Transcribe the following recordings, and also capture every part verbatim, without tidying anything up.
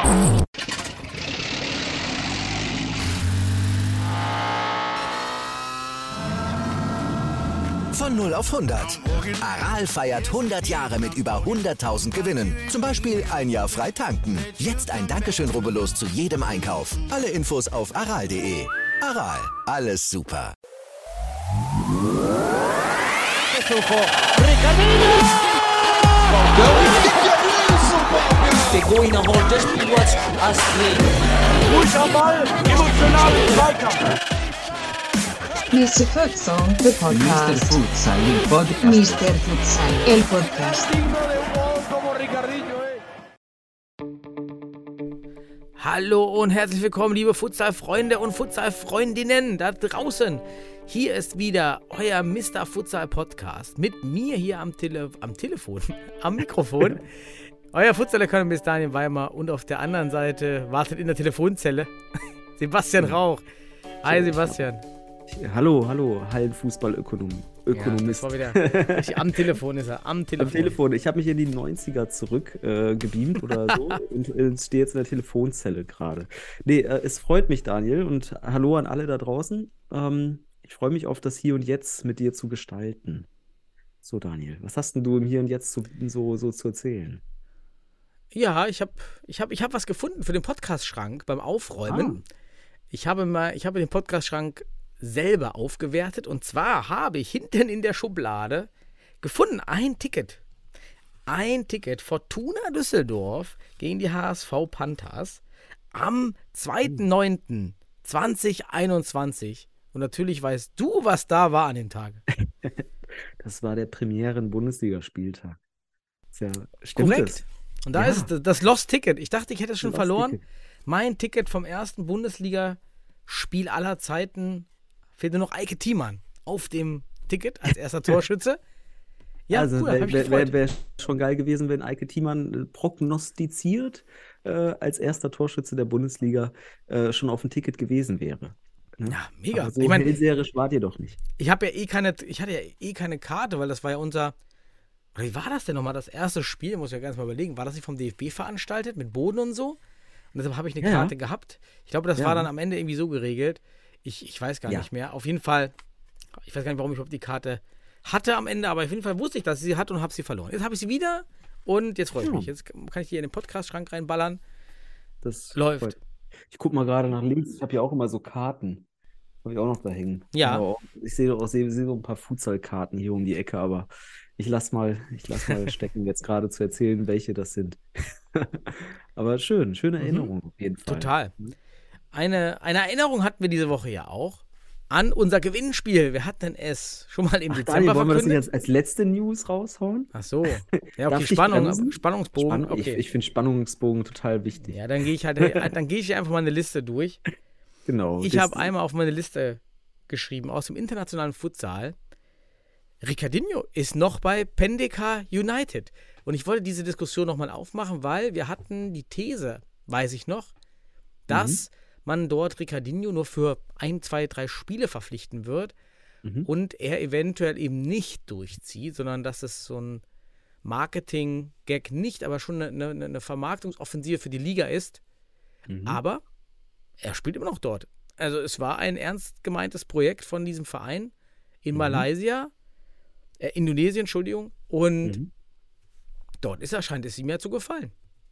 Von null auf hundert. Aral feiert hundert Jahre mit über hunderttausend Gewinnen. Zum Beispiel ein Jahr frei tanken. Jetzt ein Dankeschön, rubbellos zu jedem Einkauf. Alle Infos auf aral punkt de. Aral, alles super. Begoina holt das Spiel als Ruhig am Ball, emotionalen Zweikampf. mister Futsal, the podcast. mister Futsal, el podcast. mister Futsal, el podcast. Hallo und herzlich willkommen, liebe Futsal-Freunde und Futsal-Freundinnen da draußen. Hier ist wieder euer mister Futsal-Podcast mit mir hier am, Tele- am Telefon, am Mikrofon. Euer Futsal-Ökonomist Daniel Weimar und auf der anderen Seite wartet in der Telefonzelle Sebastian Rauch. Hi Sebastian. Hallo, hallo, Hallenfußball-Ökonom. Ökonomist. Ja, das war wieder, ich, am Telefon ist er, am Telefon. Am Telefon. Ich habe mich in die neunziger zurück äh, gebeamt oder so und äh, stehe jetzt in der Telefonzelle gerade. Nee, äh, es freut mich, Daniel, und hallo an alle da draußen. Ähm, ich freue mich auf das Hier und Jetzt mit dir zu gestalten. So, Daniel, was hast denn du im Hier und Jetzt zu, so, so zu erzählen? Ja, ich habe ich hab, ich hab was gefunden für den Podcast-Schrank beim Aufräumen. Ah. Ich habe mal, ich habe den Podcast-Schrank selber aufgewertet, und zwar habe ich hinten in der Schublade gefunden ein Ticket. Ein Ticket Fortuna Düsseldorf gegen die H S V Panthers am zweiten neunten zweitausendeinundzwanzig. Und natürlich weißt du, was da war an dem Tag. Das war der Premieren-Bundesligaspieltag. Ja, stimmt. Korrekt. Das? Und da Ja. ist das Lost Ticket. Ich dachte, ich hätte es schon Lost verloren. Ticket. Mein Ticket vom ersten Bundesliga-Spiel aller Zeiten fehlte noch Eike Thiemann auf dem Ticket als erster Torschütze. Ja, also cool, wäre hab ich wär, wär, gefreut. wär schon geil gewesen, wenn Eike Thiemann äh, prognostiziert äh, als erster Torschütze der Bundesliga äh, schon auf dem Ticket gewesen wäre. Ne? Ja, mega. Aber so Ich mein- hellseherisch wart ihr doch nicht. Ich habe ja eh keine, ich hatte ja eh keine Karte, weil das war ja unser, oder wie war das denn nochmal, das erste Spiel, muss ich ja ganz mal überlegen, war das nicht vom D F B veranstaltet, mit Boden und so? Und deshalb habe ich eine Ja, ja. Karte gehabt. Ich glaube, das Ja. war dann am Ende irgendwie so geregelt. Ich, ich weiß gar Ja. nicht mehr. Auf jeden Fall, ich weiß gar nicht, warum ich überhaupt die Karte hatte am Ende, aber auf jeden Fall wusste ich, dass ich sie hatte und habe sie verloren. Jetzt habe ich sie wieder und jetzt freue ich Ja. mich. Jetzt kann ich die in den Podcast-Schrank reinballern. Das Läuft. freut- Ich gucke mal gerade nach links. Ich habe ja auch immer so Karten. Habe ich auch noch da hängen. Ja. Aber auch, ich sehe auch sehe, sehe so ein paar Futsal-Karten hier um die Ecke, aber ich lass mal, ich lass mal stecken, jetzt gerade zu erzählen, welche das sind. Aber schön, schöne Erinnerung auf jeden Fall. Total. Eine, eine Erinnerung hatten wir diese Woche ja auch an unser Gewinnspiel. Wir hatten es schon mal im Ach, Dezember Daniel, wollen wir das nicht verkündet. als, als letzte News raushauen? Ach so. Ja, Darf okay, ich Spannung, bremsen? Spannungsbogen. Spannung, Okay. Ich, ich finde Spannungsbogen total wichtig. Ja, dann gehe ich halt, dann gehe ich einfach mal eine Liste durch. Genau. Ich das- habe einmal auf meine Liste geschrieben aus dem internationalen Futsal. Ricardinho ist noch bei Pendeka United. Und ich wollte diese Diskussion nochmal aufmachen, weil wir hatten die These, weiß ich noch, dass man dort Ricardinho nur für ein, zwei, drei Spiele verpflichten wird Mhm. und er eventuell eben nicht durchzieht, sondern dass es so ein Marketing-Gag nicht, aber schon eine, eine, eine Vermarktungsoffensive für die Liga ist. Mhm. Aber er spielt immer noch dort. Also es war ein ernst gemeintes Projekt von diesem Verein in Mhm. Malaysia, äh, Indonesien, Entschuldigung. Und Mhm. dort ist er, scheint es ihm ja zu gefallen.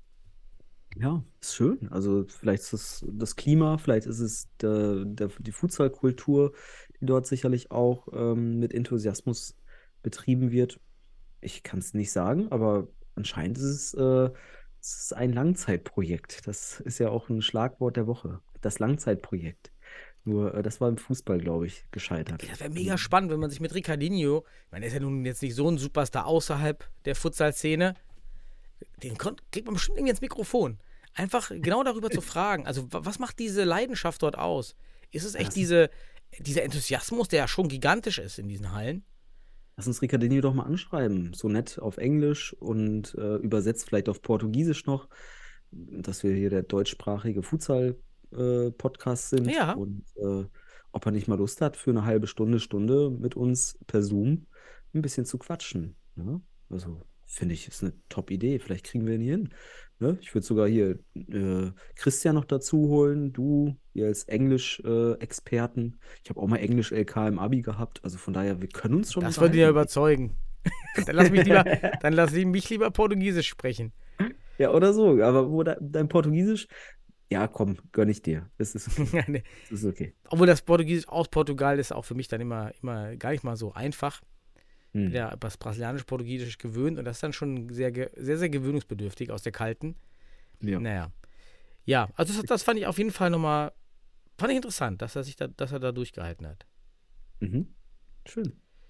Ja, ist schön. Also vielleicht ist es das Klima, vielleicht ist es der, der, die Futsal-Kultur, die dort sicherlich auch ähm, mit Enthusiasmus betrieben wird. Ich kann es nicht sagen, aber anscheinend ist es, äh, es ist ein Langzeitprojekt. Das ist ja auch ein Schlagwort der Woche. Das Langzeitprojekt. Nur äh, das war im Fußball, glaube ich, gescheitert. Das wäre mega spannend, wenn man sich mit Ricardinho, ich meine, er ist ja nun jetzt nicht so ein Superstar außerhalb der Futsal-Szene, den kon- kriegt man bestimmt irgendwie ins Mikrofon. Einfach genau darüber zu fragen. Also, wa- was macht diese Leidenschaft dort aus? Ist es echt Das- diese, dieser Enthusiasmus, der ja schon gigantisch ist in diesen Hallen? Lass uns Ricardinho doch mal anschreiben. So nett auf Englisch und äh, übersetzt vielleicht auf Portugiesisch noch, dass wir hier der deutschsprachige Futsal-Podcast sind. Ja. Und äh, ob er nicht mal Lust hat, für eine halbe Stunde, Stunde mit uns per Zoom ein bisschen zu quatschen. Ne? Also finde ich, ist eine Top-Idee. Vielleicht kriegen wir ihn hier hin. Ne? Ich würde sogar hier äh, Christian noch dazu holen, du hier als Englisch-Experten. Ich habe auch mal Englisch-L K im Abi gehabt, also von daher, wir können uns schon Das würde ja unterhalten. überzeugen. Dann lass mich lieber, dann lass mich lieber Portugiesisch sprechen. Ja, oder so, aber wo de dein Portugiesisch, ja, komm, gönn ich dir. Das ist okay. Nee. Das ist okay. Obwohl das Portugiesisch aus Portugal ist auch für mich dann immer, immer gar nicht mal so einfach. Ich bin Hm. ja das brasilianisch-portugiesisch gewöhnt und das ist dann schon sehr, ge- sehr, sehr gewöhnungsbedürftig aus der kalten. Ja. Naja. Ja, also das, das fand ich auf jeden Fall nochmal, fand ich interessant, dass er sich da, dass er da durchgehalten hat. Mhm. Schön.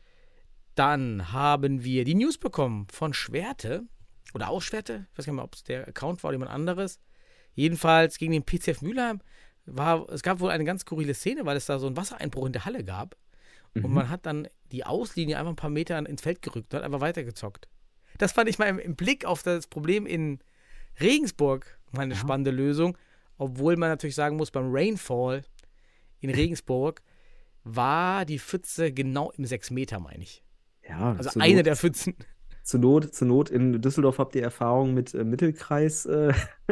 Dann haben wir die News bekommen von Schwerte oder auch Schwerte. Ich weiß gar nicht mehr, ob es der Account war oder jemand anderes. Jedenfalls gegen den P C F Mülheim war, es gab wohl eine ganz skurrile Szene, weil es da so einen Wassereinbruch in der Halle gab. Und Mhm. man hat dann die Auslinie einfach ein paar Meter ins Feld gerückt und hat einfach weitergezockt. Das fand ich mal im, im Blick auf das Problem in Regensburg mal eine Ja. spannende Lösung. Obwohl man natürlich sagen muss, beim Rainfall in Regensburg war die Pfütze genau im sechs Meter, meine ich. Ja, Also zur eine Not, der Pfützen. zur Not, zur Not in Düsseldorf habt ihr Erfahrung mit äh, Mittelkreis, äh,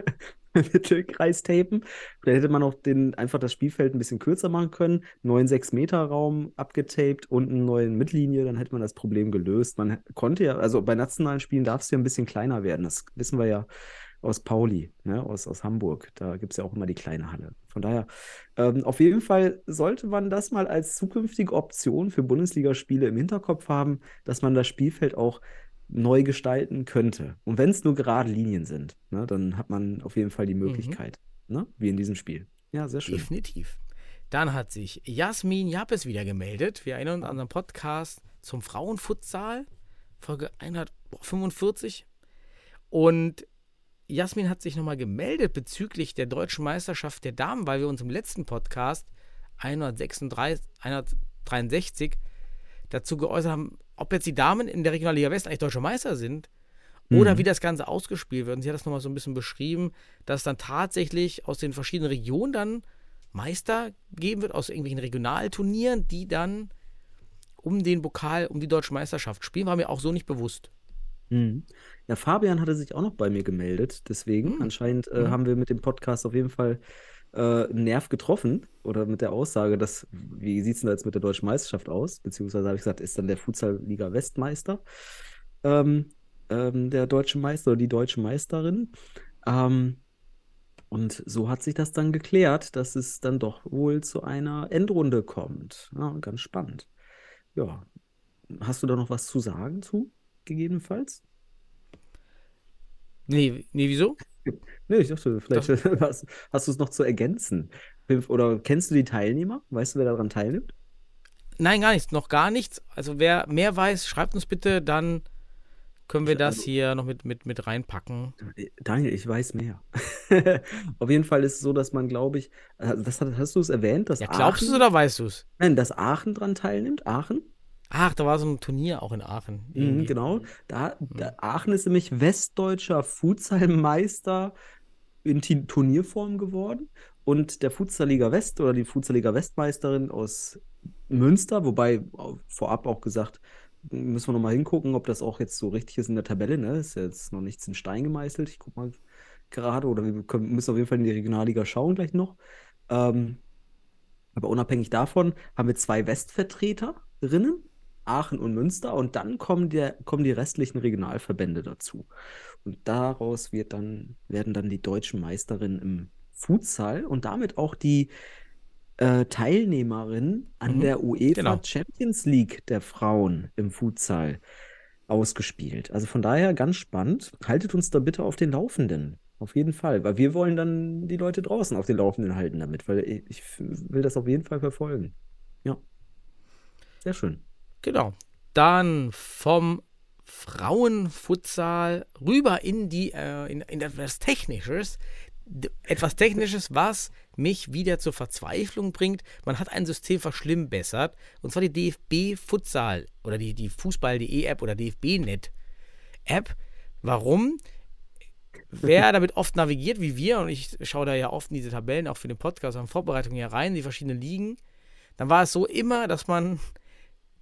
Mittelkreistapen. Vielleicht hätte man auch den, einfach das Spielfeld ein bisschen kürzer machen können, neuen sechs Meter Raum abgetaped und eine neue Mittellinie, dann hätte man das Problem gelöst. Man konnte ja, also bei nationalen Spielen darf es ja ein bisschen kleiner werden. Das wissen wir ja aus Pauli, ne, aus, aus Hamburg. Da gibt es ja auch immer die kleine Halle. Von daher, ähm, auf jeden Fall sollte man das mal als zukünftige Option für Bundesligaspiele im Hinterkopf haben, dass man das Spielfeld auch neu gestalten könnte. Und wenn es nur gerade Linien sind, ne, dann hat man auf jeden Fall die Möglichkeit, ne, wie in diesem Spiel. Ja, sehr schön. Definitiv. Dann hat sich Jasmin Japes wieder gemeldet. Wir erinnern uns an unseren Podcast zum Frauenfutsal, Folge hundertfünfundvierzig. Und Jasmin hat sich nochmal gemeldet bezüglich der deutschen Meisterschaft der Damen, weil wir uns im letzten Podcast hundertsechsunddreißig, hundertdreiundsechzig dazu geäußert haben, ob jetzt die Damen in der Regionalliga West eigentlich deutsche Meister sind oder Mhm. wie das Ganze ausgespielt wird. Und sie hat das nochmal so ein bisschen beschrieben, dass dann tatsächlich aus den verschiedenen Regionen dann Meister geben wird, aus irgendwelchen Regionalturnieren, die dann um den Pokal, um die deutsche Meisterschaft spielen, war mir auch so nicht bewusst. Mhm. Ja, Fabian hatte sich auch noch bei mir gemeldet, deswegen Mhm. anscheinend äh, Mhm. haben wir mit dem Podcast auf jeden Fall äh, einen Nerv getroffen oder mit der Aussage, dass, wie sieht es denn jetzt mit der deutschen Meisterschaft aus? Beziehungsweise habe ich gesagt, ist dann der Futsal-Liga Westmeister ähm, ähm, der deutsche Meister oder die deutsche Meisterin. Ähm, und so hat sich das dann geklärt, dass es dann doch wohl zu einer Endrunde kommt. Ja, ganz spannend. Ja, hast du da noch was zu sagen zu, gegebenenfalls? Nee, nee, wieso? Nee, ich dachte, vielleicht hast, hast du es noch zu ergänzen. Oder kennst du die Teilnehmer? Weißt du, wer daran teilnimmt? Nein, gar nichts, noch gar nichts. Also wer mehr weiß, schreibt uns bitte, dann können wir Ich- das also- hier noch mit, mit, mit reinpacken. Daniel, ich weiß mehr. Auf jeden Fall ist es so, dass man, glaube ich, also das hat, hast du es erwähnt, dass Ja, glaubst du es Aachen, oder weißt du es? nein, dass Aachen dran teilnimmt? Aachen? Ach, da war so ein Turnier auch in Aachen. Mhm, irgendwie. genau. Da, da, Aachen ist nämlich westdeutscher Futsalmeister in Ti- Turnierform geworden. Und der Futsal-Liga West oder die Futsal-Liga Westmeisterin aus Münster, wobei au- vorab auch gesagt, müssen wir nochmal hingucken, ob das auch jetzt so richtig ist in der Tabelle. Ne? Ist ja jetzt noch nichts in Stein gemeißelt. Ich gucke mal gerade, oder wir können, müssen auf jeden Fall in die Regionalliga schauen gleich noch. Ähm, aber unabhängig davon haben wir zwei Westvertreterinnen, Aachen und Münster, und dann kommen, der, kommen die restlichen Regionalverbände dazu. Und daraus wird dann, werden dann die deutschen Meisterinnen im Futsal und damit auch die äh, Teilnehmerin an Mhm, der UEFA genau. Champions League der Frauen im Futsal ausgespielt. Also von daher ganz spannend. Haltet uns da bitte auf den Laufenden. Auf jeden Fall, weil wir wollen dann die Leute draußen auf den Laufenden halten damit, weil ich, ich will das auf jeden Fall verfolgen. Ja, sehr schön. Genau. Dann vom Frauenfutsal rüber in die äh, in, in etwas Technisches. D- Etwas Technisches, was mich wieder zur Verzweiflung bringt. Man hat ein System verschlimmbessert, und zwar die D F B Futsal oder die, die Fußball punkt de App oder D F B Punkt net App. Warum? Wer damit oft navigiert wie wir, und ich schaue da ja oft in diese Tabellen, auch für den Podcast, an Vorbereitungen hier rein, die verschiedenen Ligen, dann war es so immer, dass man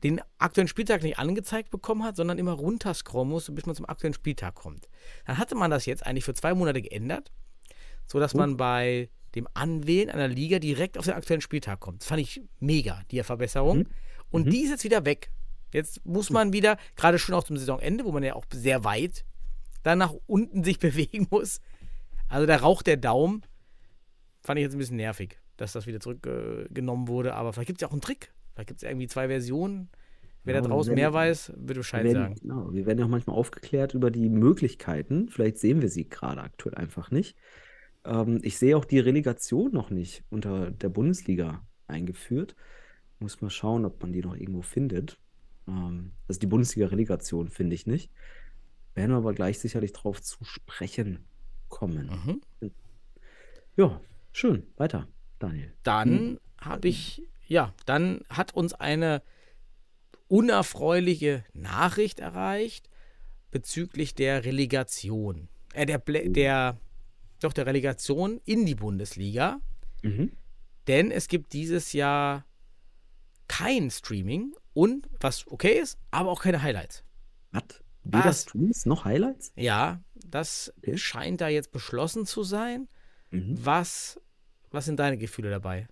den aktuellen Spieltag nicht angezeigt bekommen hat, sondern immer runterscrollen musste, bis man zum aktuellen Spieltag kommt. Dann hatte man das jetzt eigentlich für zwei Monate geändert, sodass man bei dem Anwählen einer Liga direkt auf den aktuellen Spieltag kommt. Das fand ich mega, die Verbesserung. Mhm. Und Mhm. die ist jetzt wieder weg. Jetzt muss man wieder, gerade schon auch zum Saisonende, wo man ja auch sehr weit dann nach unten sich bewegen muss. Also da raucht der Daumen. Fand ich jetzt ein bisschen nervig, dass das wieder zurückgenommen wurde. Aber vielleicht gibt es ja auch einen Trick. Vielleicht gibt es irgendwie zwei Versionen. Wer Ja, da wir draußen werden- mehr weiß, wird Wir Bescheid werden, sagen. genau, wir werden ja auch manchmal aufgeklärt über die Möglichkeiten. Vielleicht sehen wir sie gerade aktuell einfach nicht. Ähm, ich sehe auch die Relegation noch nicht unter der Bundesliga eingeführt. Muss mal schauen, ob man die noch irgendwo findet. Ähm, also die Bundesliga-Relegation finde ich nicht. Werden wir aber gleich sicherlich drauf zu sprechen kommen. Mhm. Ja, schön. Weiter, Daniel. Dann habe ich, ja, dann hat uns eine unerfreuliche Nachricht erreicht bezüglich der Relegation. Äh, der, Play- der, doch der Relegation in die Bundesliga. Mhm. Denn es gibt dieses Jahr kein Streaming und, was okay ist, aber auch keine Highlights. Was? Weder Was? Streams noch Highlights? Ja, das Okay. scheint da jetzt beschlossen zu sein. Mhm. Was, was sind deine Gefühle dabei?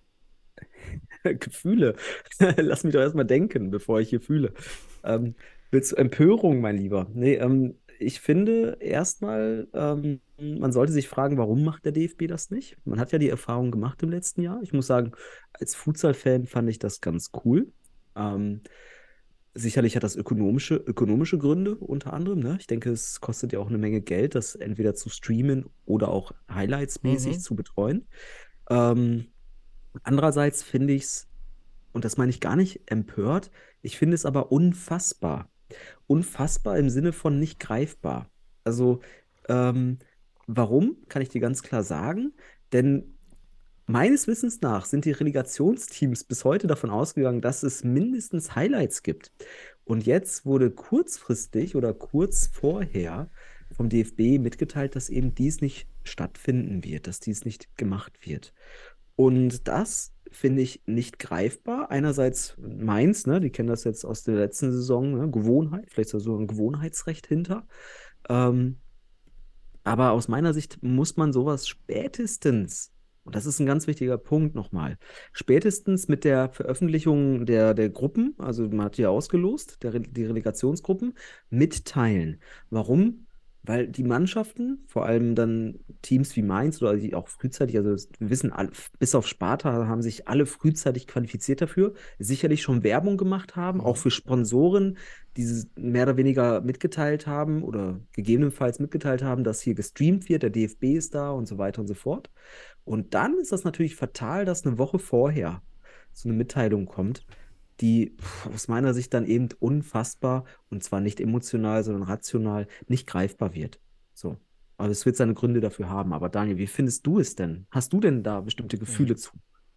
Gefühle. Lass mich doch erstmal denken, bevor ich hier fühle. Ähm, willst du Empörung, mein Lieber? Nee, ähm, ich finde erstmal, ähm, man sollte sich fragen, warum macht der D F B das nicht? Man hat ja die Erfahrung gemacht im letzten Jahr. Ich muss sagen, als Futsal-Fan fand ich das ganz cool. Ähm, sicherlich hat das ökonomische, ökonomische Gründe unter anderem. Ne? Ich denke, es kostet ja auch eine Menge Geld, das entweder zu streamen oder auch Highlights-mäßig Mhm. zu betreuen. Ähm, Andererseits finde ich es, und das meine ich gar nicht empört, ich finde es aber unfassbar. Unfassbar im Sinne von nicht greifbar. Also, ähm, warum, kann ich dir ganz klar sagen. Denn meines Wissens nach sind die Relegationsteams bis heute davon ausgegangen, dass es mindestens Highlights gibt. Und jetzt wurde kurzfristig oder kurz vorher vom D F B mitgeteilt, dass eben dies nicht stattfinden wird, dass dies nicht gemacht wird. Und das finde ich nicht greifbar. Einerseits Mainz, ne, die kennen das jetzt aus der letzten Saison, ne, Gewohnheit, vielleicht ist da so ein Gewohnheitsrecht hinter. Ähm, aber aus meiner Sicht muss man sowas spätestens, und das ist ein ganz wichtiger Punkt nochmal, spätestens mit der Veröffentlichung der, der Gruppen, also man hat die ja ausgelost, der, Re- die Relegationsgruppen, mitteilen. Warum? Weil die Mannschaften, vor allem dann Teams wie Mainz oder die auch frühzeitig, also das- wir wissen, alle, bis auf Sparta haben sich alle frühzeitig qualifiziert dafür, sicherlich schon Werbung gemacht haben, auch für Sponsoren, die es mehr oder weniger mitgeteilt haben oder gegebenenfalls mitgeteilt haben, dass hier gestreamt wird, der D F B ist da und so weiter und so fort. Und dann ist das natürlich fatal, dass eine Woche vorher so eine Mitteilung kommt, die pf, aus meiner Sicht dann eben unfassbar und zwar nicht emotional, sondern rational nicht greifbar wird. So. Aber es wird seine Gründe dafür haben. Aber Daniel, wie findest du es denn? Hast du denn da bestimmte Gefühle zu?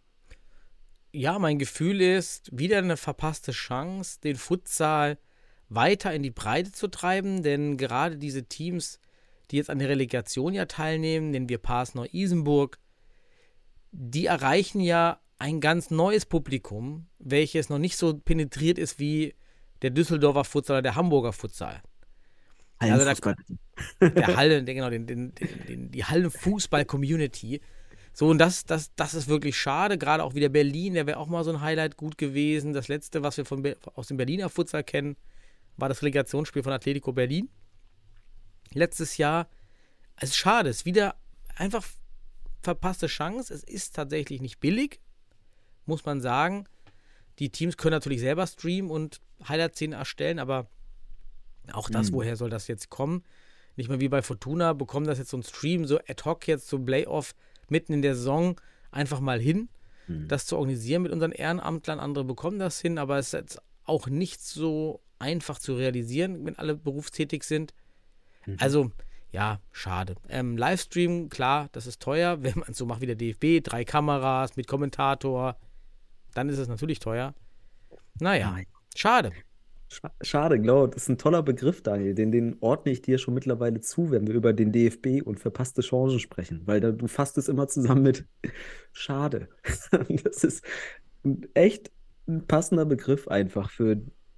Ja, mein Gefühl ist, wieder eine verpasste Chance, den Futsal weiter in die Breite zu treiben, denn gerade diese Teams, die jetzt an der Relegation ja teilnehmen, nennen wir Pars Neu-Isenburg, die erreichen ja ein ganz neues Publikum, welches noch nicht so penetriert ist wie der Düsseldorfer Futsal oder der Hamburger Futsal. Also da- Hallenfußball. Der Halle, der- genau, den, den, den, den, die Hallenfußball-Community. So, und das, das, das ist wirklich schade. Gerade auch wieder Berlin, der wäre auch mal so ein Highlight gut gewesen. Das letzte, was wir von Be- aus dem Berliner Futsal kennen, war das Relegationsspiel von Atletico Berlin. Letztes Jahr. Es ist schade, es ist wieder einfach verpasste Chance. Es ist tatsächlich nicht billig, muss man sagen. Die Teams können natürlich selber streamen und Highlight-Szenen erstellen, aber auch das, Mhm. woher soll das jetzt kommen? Nicht mal wie bei Fortuna, bekommen das jetzt so ein Stream, so ad hoc jetzt zum Playoff mitten in der Saison einfach mal hin, Mhm. das zu organisieren mit unseren Ehrenamtlern. Andere bekommen das hin, aber es ist jetzt auch nicht so einfach zu realisieren, wenn alle berufstätig sind. Mhm. Also, ja, schade. Ähm, Livestream, klar, das ist teuer, wenn man es so macht wie der D F B, drei Kameras mit Kommentator, dann ist es natürlich teuer. Naja, Nein. schade. Scha- Schade, genau. Das ist ein toller Begriff, Daniel. Den, den ordne ich dir schon mittlerweile zu, wenn wir über den D F B und verpasste Chancen sprechen. Weil da, du fasst es immer zusammen mit schade. Das ist ein echt ein passender Begriff einfach für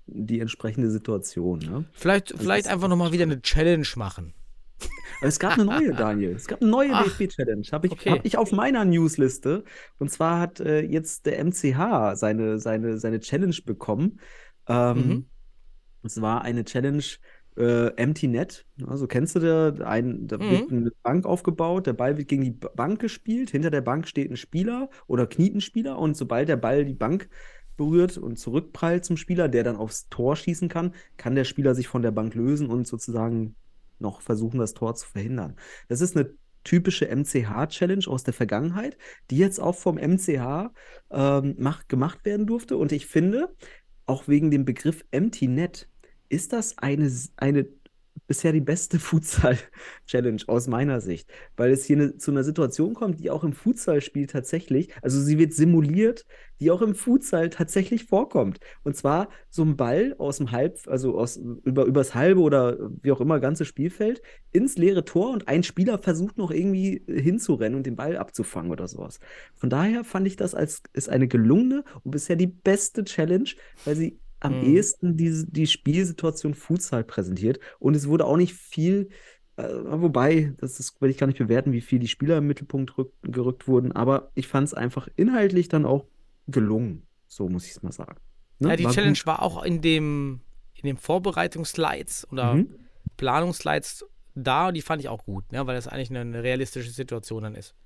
die entsprechende Situation. Ne? Vielleicht, Also vielleicht das- einfach nochmal wieder eine Challenge machen. Aber es gab eine neue, Daniel. Es gab eine neue Ach, D F B-Challenge. Habe ich, okay. hab ich auf meiner Newsliste. Und zwar hat äh, jetzt der M C H seine, seine, seine Challenge bekommen. Ähm, Mhm. Es war eine Challenge äh, Empty Net. Also kennst du da, ein, da wird Mhm. eine Bank aufgebaut, der Ball wird gegen die B- Bank gespielt. Hinter der Bank steht ein Spieler oder kniet ein Spieler. Und sobald der Ball die Bank berührt und zurückprallt zum Spieler, der dann aufs Tor schießen kann, kann der Spieler sich von der Bank lösen und sozusagen noch versuchen, das Tor zu verhindern. Das ist eine typische M C H-Challenge aus der Vergangenheit, die jetzt auch vom M C H ähm, mach, gemacht werden durfte. Und ich finde, auch wegen dem Begriff Empty Net, ist das eine, eine bisher die beste Futsal-Challenge aus meiner Sicht, weil es hier eine, zu einer Situation kommt, die auch im Futsalspiel tatsächlich, also sie wird simuliert, die auch im Futsal tatsächlich vorkommt. Und zwar so ein Ball aus dem Halb, also aus, über, übers halbe oder wie auch immer ganze Spielfeld ins leere Tor und ein Spieler versucht noch irgendwie hinzurennen und den Ball abzufangen oder sowas. Von daher fand ich das als ist eine gelungene und bisher die beste Challenge, weil sie am Mhm. ehesten die, die Spielsituation Futsal präsentiert. Und es wurde auch nicht viel, äh, wobei, das ist, will ich gar nicht bewerten, wie viel die Spieler im Mittelpunkt rück, gerückt wurden, aber ich fand es einfach inhaltlich dann auch gelungen. So muss ich es mal sagen. Ne? Ja, die War Challenge gut. war auch in dem, in den Vorbereitungsslides oder Mhm. Planungsslides da und die fand ich auch gut, ne, weil das eigentlich eine, eine realistische Situation dann ist.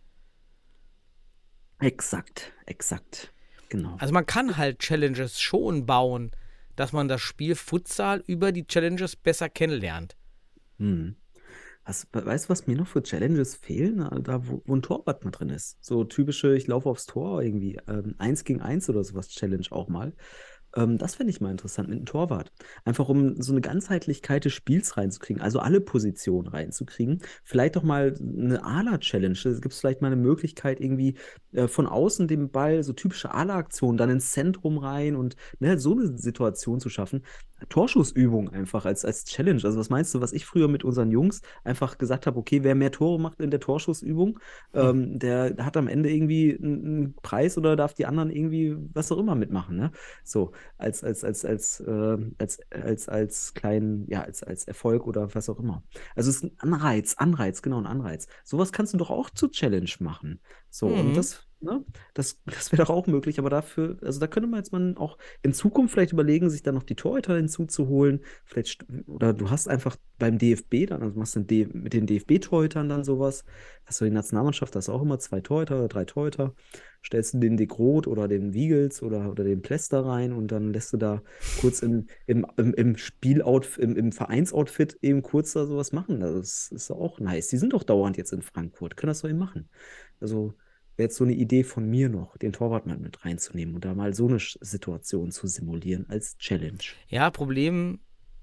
Exakt, exakt. Genau. Also man kann halt Challenges schon bauen, dass man das Spiel Futsal über die Challenges besser kennenlernt. Hm. Was, weißt du, was mir noch für Challenges fehlen? Na, Da, wo, wo ein Torwart mal drin ist. So typische, ich laufe aufs Tor irgendwie. Ähm, eins gegen eins oder sowas Challenge auch mal. Ähm, das fände ich mal interessant mit einem Torwart. Einfach um so eine Ganzheitlichkeit des Spiels reinzukriegen, also alle Positionen reinzukriegen. Vielleicht doch mal eine A-La-Challenge. Da gibt es vielleicht mal eine Möglichkeit, irgendwie äh, von außen den Ball, so typische A-La-Aktionen, dann ins Zentrum rein und ne, so eine Situation zu schaffen. Torschussübung einfach als, als Challenge. Also was meinst du, was ich früher mit unseren Jungs einfach gesagt habe, okay, wer mehr Tore macht in der Torschussübung, ähm, der hat am Ende irgendwie einen, einen Preis oder darf die anderen irgendwie was auch immer mitmachen, ne? So, als, als, als, als, äh, als, als, als kleinen, ja, als, als Erfolg oder was auch immer. Also es ist ein Anreiz, Anreiz, genau, ein Anreiz. Sowas kannst du doch auch zur Challenge machen. So, und Mhm. das, ne, das, das wäre doch auch möglich, aber dafür, also da könnte man jetzt mal auch in Zukunft vielleicht überlegen, sich dann noch die Torhüter hinzuzuholen. Vielleicht, st- oder du hast einfach beim D F B dann, also machst du D mit den D F B-Torhütern dann sowas. Hast du die Nationalmannschaft, da hast du auch immer zwei Torhüter oder drei Torhüter. Stellst du den De Groot oder den Wiegels oder, oder den Plester rein und dann lässt du da kurz im, im, im, im Spieloutfit, im, im Vereinsoutfit eben kurz da sowas machen. Das ist auch nice. Die sind doch dauernd jetzt in Frankfurt. Können das doch eben machen. Also wäre jetzt so eine Idee von mir noch, den Torwart mal mit reinzunehmen und da mal so eine Sch- Situation zu simulieren als Challenge. Ja, Problem,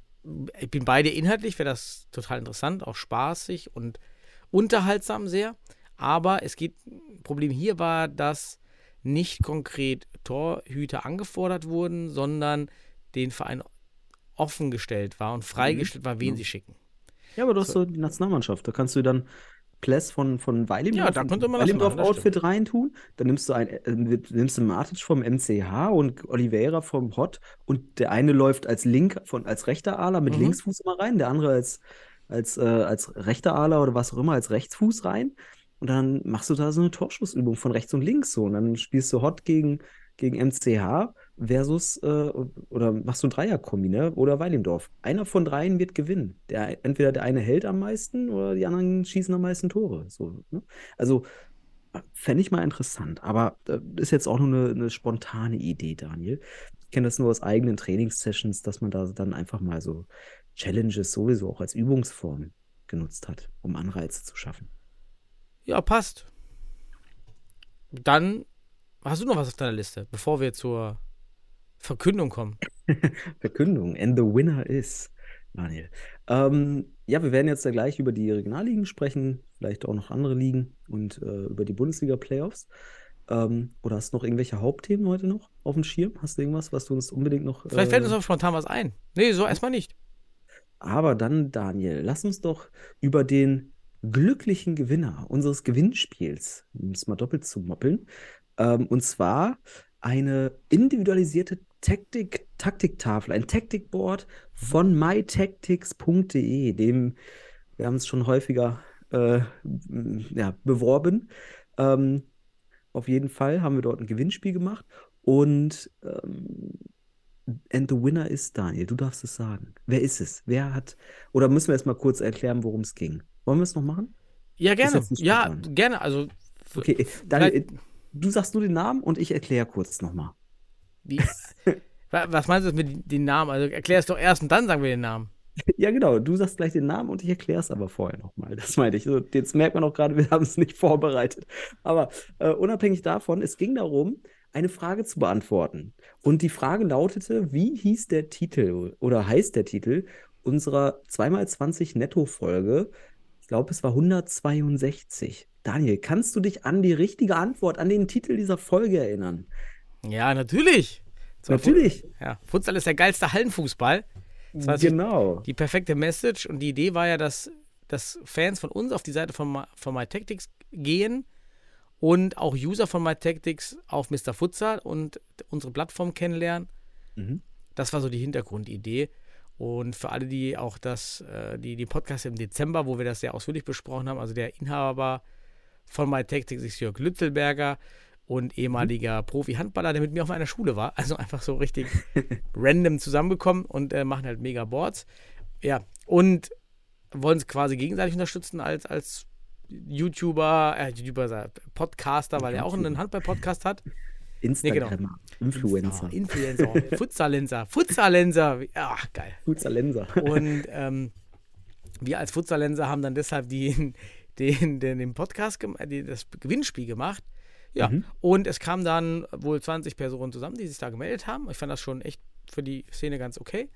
ich bin bei dir inhaltlich, wäre das total interessant, auch spaßig und unterhaltsam sehr. Aber es geht, Problem hier war, dass nicht konkret Torhüter angefordert wurden, sondern den Verein offengestellt war und freigestellt war, wen Ja. sie schicken. Ja, aber du hast So. so die Nationalmannschaft. Da kannst du dann Pless von, von Weilimdorf Ja, da in könnte man das machen, das Weilimdorf-Outfit reintun. Dann nimmst du ein, äh, nimmst du Matic vom M C H und Oliveira vom Hot und der eine läuft als Link von als rechter Aler mit Mhm. Linksfuß immer rein, der andere als, als, äh, als rechter Aler oder was auch immer als Rechtsfuß rein. Und dann machst du da so eine Torschussübung von rechts und links so. Und dann spielst du Hot gegen, gegen M C H versus, äh, oder machst du ein Dreierkombi, ne? Oder Weilimdorf. Einer von dreien wird gewinnen. Der, entweder der eine hält am meisten oder die anderen schießen am meisten Tore. So, ne? Also fände ich mal interessant. Aber das ist jetzt auch nur eine, eine spontane Idee, Daniel. Ich kenne das nur aus eigenen Trainingssessions, dass man da dann einfach mal so Challenges sowieso auch als Übungsform genutzt hat, um Anreize zu schaffen. Ja, passt. Dann hast du noch was auf deiner Liste, bevor wir zur Verkündung kommen. Verkündung. And the winner is Daniel. Ähm, ja, wir werden jetzt da gleich über die Regionalligen sprechen, vielleicht auch noch andere Ligen und äh, über die Bundesliga-Playoffs. Ähm, oder hast du noch irgendwelche Hauptthemen heute noch auf dem Schirm? Hast du irgendwas, was du uns unbedingt noch. Vielleicht fällt äh, uns auch spontan was ein. Nee, so erstmal nicht. Aber dann, Daniel, lass uns doch über den glücklichen Gewinner unseres Gewinnspiels, um es mal doppelt zu moppeln, ähm, und zwar eine individualisierte Taktik, Taktiktafel, ein Taktikboard von my tactics punkt de, dem, wir haben es schon häufiger äh, ja, beworben. Ähm, auf jeden Fall haben wir dort ein Gewinnspiel gemacht und ähm, and the winner is Daniel. Du darfst es sagen. Wer ist es? Wer hat, oder müssen wir erst mal kurz erklären, worum es ging? Wollen wir es noch machen? Ja, Ist gerne. jetzt nicht Ja, spontan. gerne. Also, Okay, Daniel, du sagst nur den Namen und ich erkläre kurz nochmal. wie, wa- was meinst du mit den Namen? Also, erklär es doch erst und dann sagen wir den Namen. Ja, genau. Du sagst gleich den Namen und ich erkläre es aber vorher nochmal. Das meine ich. So, jetzt merkt man auch gerade, wir haben es nicht vorbereitet. Aber äh, unabhängig davon, es ging darum, eine Frage zu beantworten. Und die Frage lautete, wie hieß der Titel oder heißt der Titel unserer zwei mal zwanzig Netto-Folge? Ich glaube, es war hundertzweiundsechzig. Daniel, kannst du dich an die richtige Antwort, an den Titel dieser Folge erinnern? Ja, natürlich. Zwar Natürlich. Fu- Ja, Futsal ist der geilste Hallenfußball. Das war die- Genau. Die perfekte Message und die Idee war ja, dass, dass Fans von uns auf die Seite von, My- von MyTactics gehen und auch User von MyTactics auf Mister Futsal und unsere Plattform kennenlernen. Mhm. Das war so die Hintergrundidee. Und für alle, die auch das, äh, die, die Podcast im Dezember, wo wir das sehr ausführlich besprochen haben, also der Inhaber von MyTactics ist Jörg Lützelberger und ehemaliger Profi-Handballer, der mit mir auf einer Schule war. Also einfach so richtig random zusammengekommen und äh, machen halt mega Boards. Ja, und wollen es quasi gegenseitig unterstützen als, als YouTuber, äh, YouTuber, Podcaster, weil er auch einen Handball-Podcast hat. Instagrammer, Influencer, Ja, Influencer, Futsalenser, Futsalenser. Ja, geil. Futsalenser. Und ähm, wir als Futsalenser haben dann deshalb die, den, den, den Podcast, gem- die, das Gewinnspiel gemacht. Ja, Mhm. und es kamen dann wohl zwanzig Personen zusammen, die sich da gemeldet haben. Ich fand das schon echt für die Szene ganz okay.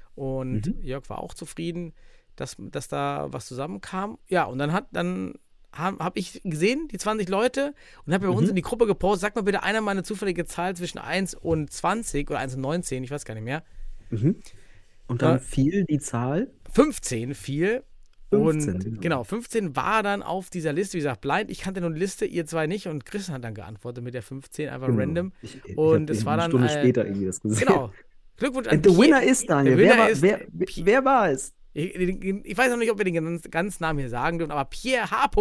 Und Mhm. Jörg war auch zufrieden, dass, dass da was zusammenkam. Ja, und dann hat dann habe hab ich gesehen, die zwanzig Leute, und habe bei uns Mhm. in die Gruppe gepostet, sag mal bitte einer mal eine zufällige Zahl zwischen eins und zwanzig oder eins und neunzehn, ich weiß gar nicht mehr. Mhm. Und dann Ja. fiel die Zahl. fünfzehn fiel. fünfzehn, Und genau. genau, fünfzehn war dann auf dieser Liste, wie gesagt, blind. Ich kannte nur die Liste, ihr zwei nicht. Und Chris hat dann geantwortet mit der fünfzehn, einfach Genau. random. Ich, ich Und hab es war eine dann, Stunde äh, später irgendwie das gesehen. Genau. Glückwunsch an And the Pierre. winner ist Daniel. Der Wer Winner war, ist wer, Pi- wer war es? Ich, ich weiß noch nicht, ob wir den ganz, ganz Namen hier sagen dürfen, aber Pierre H.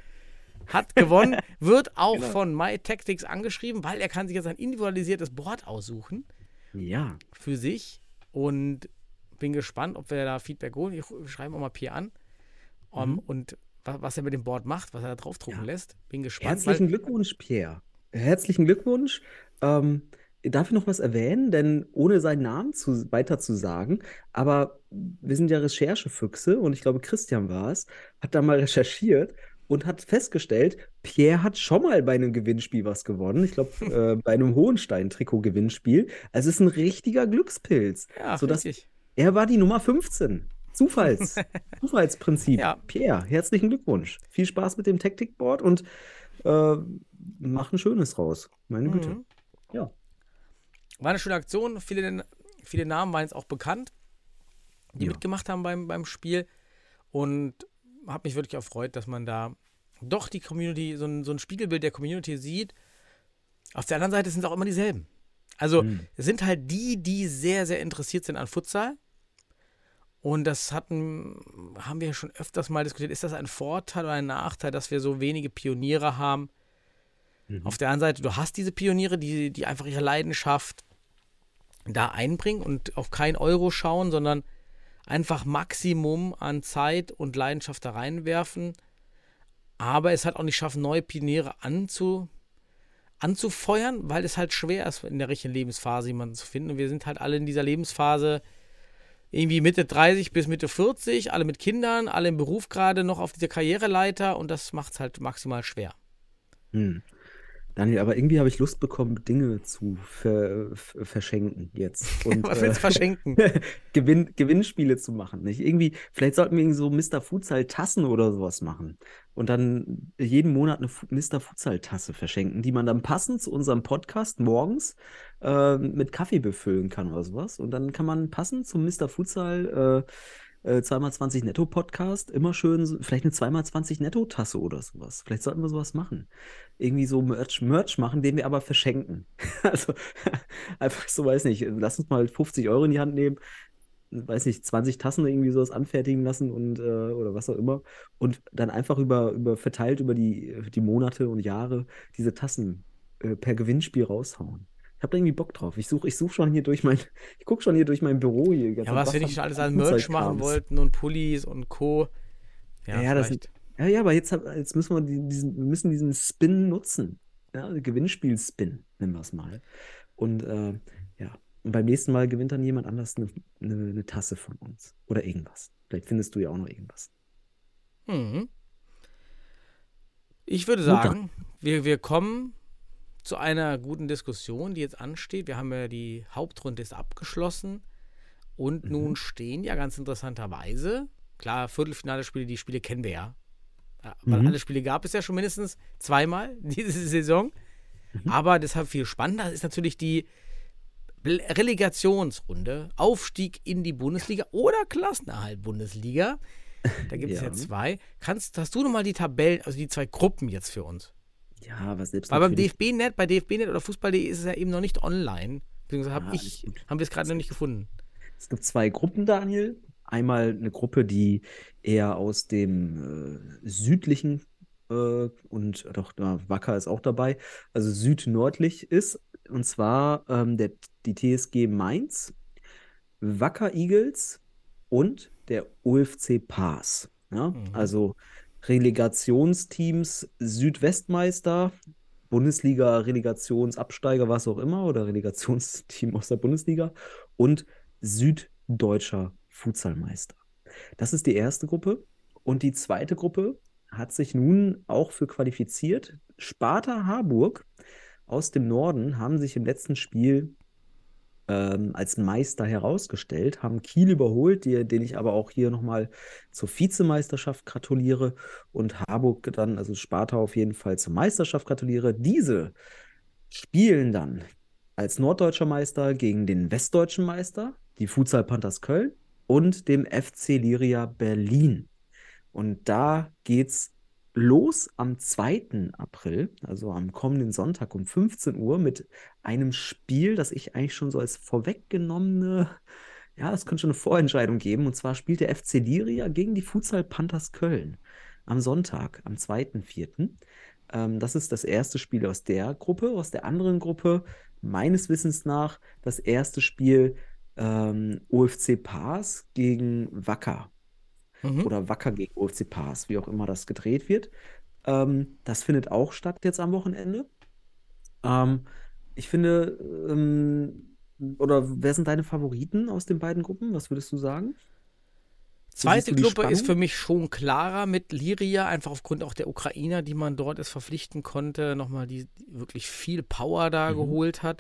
hat gewonnen, wird auch Genau. von MyTactics angeschrieben, weil er kann sich jetzt ein individualisiertes Board aussuchen Ja. für sich. Und bin gespannt, ob wir da Feedback holen. Ich schreibe auch mal Pierre an. Um, Mhm. Und wa- was er mit dem Board macht, was er da draufdrucken Ja. lässt. Bin gespannt. Herzlichen weil, Glückwunsch, Pierre. Herzlichen Glückwunsch. Ähm, darf ich noch was erwähnen? Denn ohne seinen Namen zu, weiter zu sagen, aber wir sind ja Recherchefüchse und ich glaube, Christian war es, hat da mal recherchiert und hat festgestellt, Pierre hat schon mal bei einem Gewinnspiel was gewonnen. Ich glaube, äh, bei einem Hohenstein-Trikot-Gewinnspiel. Also es ist ein richtiger Glückspilz. ja, sodass richtig. er war die Nummer fünfzehn. Zufalls. Zufallsprinzip. Ja. Pierre, herzlichen Glückwunsch. Viel Spaß mit dem Taktikboard und äh, mach ein schönes raus. Meine Güte. Mhm. Ja. War eine schöne Aktion. Viele, viele Namen waren jetzt auch bekannt, die Ja. mitgemacht haben beim, beim Spiel. Und habe mich wirklich erfreut, dass man da doch die Community, so ein, so ein Spiegelbild der Community sieht. Auf der anderen Seite sind es auch immer dieselben. Also Mhm. es sind halt die, die sehr, sehr interessiert sind an Futsal. Und das hatten, haben wir schon öfters mal diskutiert. Ist das ein Vorteil oder ein Nachteil, dass wir so wenige Pioniere haben? Mhm. Auf der anderen Seite, du hast diese Pioniere, die, die einfach ihre Leidenschaft da einbringen und auf kein Euro schauen, sondern einfach Maximum an Zeit und Leidenschaft da reinwerfen. Aber es halt auch nicht schaffen, neue Pioniere anzu, anzufeuern, weil es halt schwer ist, in der richtigen Lebensphase jemanden zu finden. Und wir sind halt alle in dieser Lebensphase irgendwie Mitte dreißig bis Mitte vierzig, alle mit Kindern, alle im Beruf gerade noch auf dieser Karriereleiter, und das macht es halt maximal schwer. Hm. Daniel, aber irgendwie habe ich Lust bekommen, Dinge zu ver f- verschenken jetzt. Und, Was willst du verschenken? Gewinn Gewinnspiele zu machen. Nicht? Irgendwie, vielleicht sollten wir irgendwie so Mister Futsal-Tassen oder sowas machen. Und dann jeden Monat eine Fu- Mister Futsal-Tasse verschenken, die man dann passend zu unserem Podcast morgens äh, mit Kaffee befüllen kann oder sowas. Und dann kann man passend zum Mister Futsal äh, äh, zwei mal zwanzig Netto-Podcast, immer schön, so- vielleicht eine zwei mal zwanzig Netto-Tasse oder sowas. Vielleicht sollten wir sowas machen. Irgendwie so Merch, Merch machen, den wir aber verschenken. Also einfach so, weiß nicht, lass uns mal fünfzig Euro in die Hand nehmen, weiß nicht, zwanzig Tassen irgendwie sowas anfertigen lassen und äh, oder was auch immer. Und dann einfach über, über verteilt über die, die Monate und Jahre diese Tassen äh, per Gewinnspiel raushauen. Ich habe da irgendwie Bock drauf. Ich suche ich such schon hier durch mein, ich gucke schon hier durch mein Büro hier. die ganze Ja, was Zeit, wir nicht schon an- alles an an Merch Flugzeugkrams. machen wollten und Pullis und Co. Ja, Ja, das vielleicht. sind, ja, ja, aber jetzt, hab- jetzt müssen wir die- diesen, wir müssen diesen Spin nutzen. Ja, Gewinnspiel-Spin, nennen wir es mal. Und äh, ja, und beim nächsten Mal gewinnt dann jemand anders eine, eine, eine Tasse von uns. Oder irgendwas. Vielleicht findest du ja auch noch irgendwas. Mhm. Ich würde Gut dann. sagen, wir, wir kommen zu einer guten Diskussion, die jetzt ansteht. Wir haben ja die Hauptrunde ist abgeschlossen und Mhm. nun stehen ja ganz interessanterweise, klar, Viertelfinale-Spiele, die Spiele kennen wir ja. Ja, weil Mhm. alle Spiele gab es ja schon mindestens zweimal diese Saison. Mhm. Aber deshalb viel spannender ist natürlich die Bl- Relegationsrunde, Aufstieg in die Bundesliga oder Klassenerhalt Bundesliga. Da gibt es ja Ja. zwei. Kannst, hast du nochmal die Tabellen, also die zwei Gruppen jetzt für uns? Ja, aber selbst Weil beim natürlich- D F B-Net, bei D F B-Net oder Fußball punkt de ist es ja eben noch nicht online. Beziehungsweise Ja, hab alles ich, gut. haben wir es gerade noch nicht gefunden. Es gibt zwei Gruppen, Daniel. Einmal eine Gruppe, die eher aus dem äh, südlichen äh, und doch, na, Wacker ist auch dabei, also südnördlich ist. Und zwar ähm, der, die T S G Mainz, Wacker Eagles und der O F C Paas. Ja? Mhm. Also Relegationsteams, Südwestmeister, Bundesliga-Relegationsabsteiger, was auch immer, oder Relegationsteam aus der Bundesliga und süddeutscher Futsalmeister. Das ist die erste Gruppe. Und die zweite Gruppe hat sich nun auch für qualifiziert. Sparta Harburg aus dem Norden haben sich im letzten Spiel ähm, als Meister herausgestellt, haben Kiel überholt, die, den ich aber auch hier nochmal zur Vizemeisterschaft gratuliere und Harburg dann, also Sparta auf jeden Fall zur Meisterschaft gratuliere. Diese spielen dann als norddeutscher Meister gegen den westdeutschen Meister, die Futsal Panthers Köln und dem F C Liria Berlin. Und da geht's los am zweiten April, also am kommenden Sonntag um fünfzehn Uhr mit einem Spiel, das ich eigentlich schon so als vorweggenommene, ja, das könnte schon eine Vorentscheidung geben. Und zwar spielt der F C Liria gegen die Futsal Panthers Köln am Sonntag, am zweiten vierten Ähm, das ist das erste Spiel aus der Gruppe. Aus der anderen Gruppe, meines Wissens nach, das erste Spiel ähm, O F C Paas gegen Wacker. Mhm. Oder Wacker gegen O F C Paas, wie auch immer das gedreht wird. Ähm, das findet auch statt jetzt am Wochenende. Ähm, ich finde, ähm, oder wer sind deine Favoriten aus den beiden Gruppen? Was würdest du sagen? Zweite siehst du die Gruppe ist Spannung? für mich schon klarer mit Liria, einfach aufgrund auch der Ukrainer, die man dort es verpflichten konnte, nochmal die, die wirklich viel Power da Mhm. geholt hat.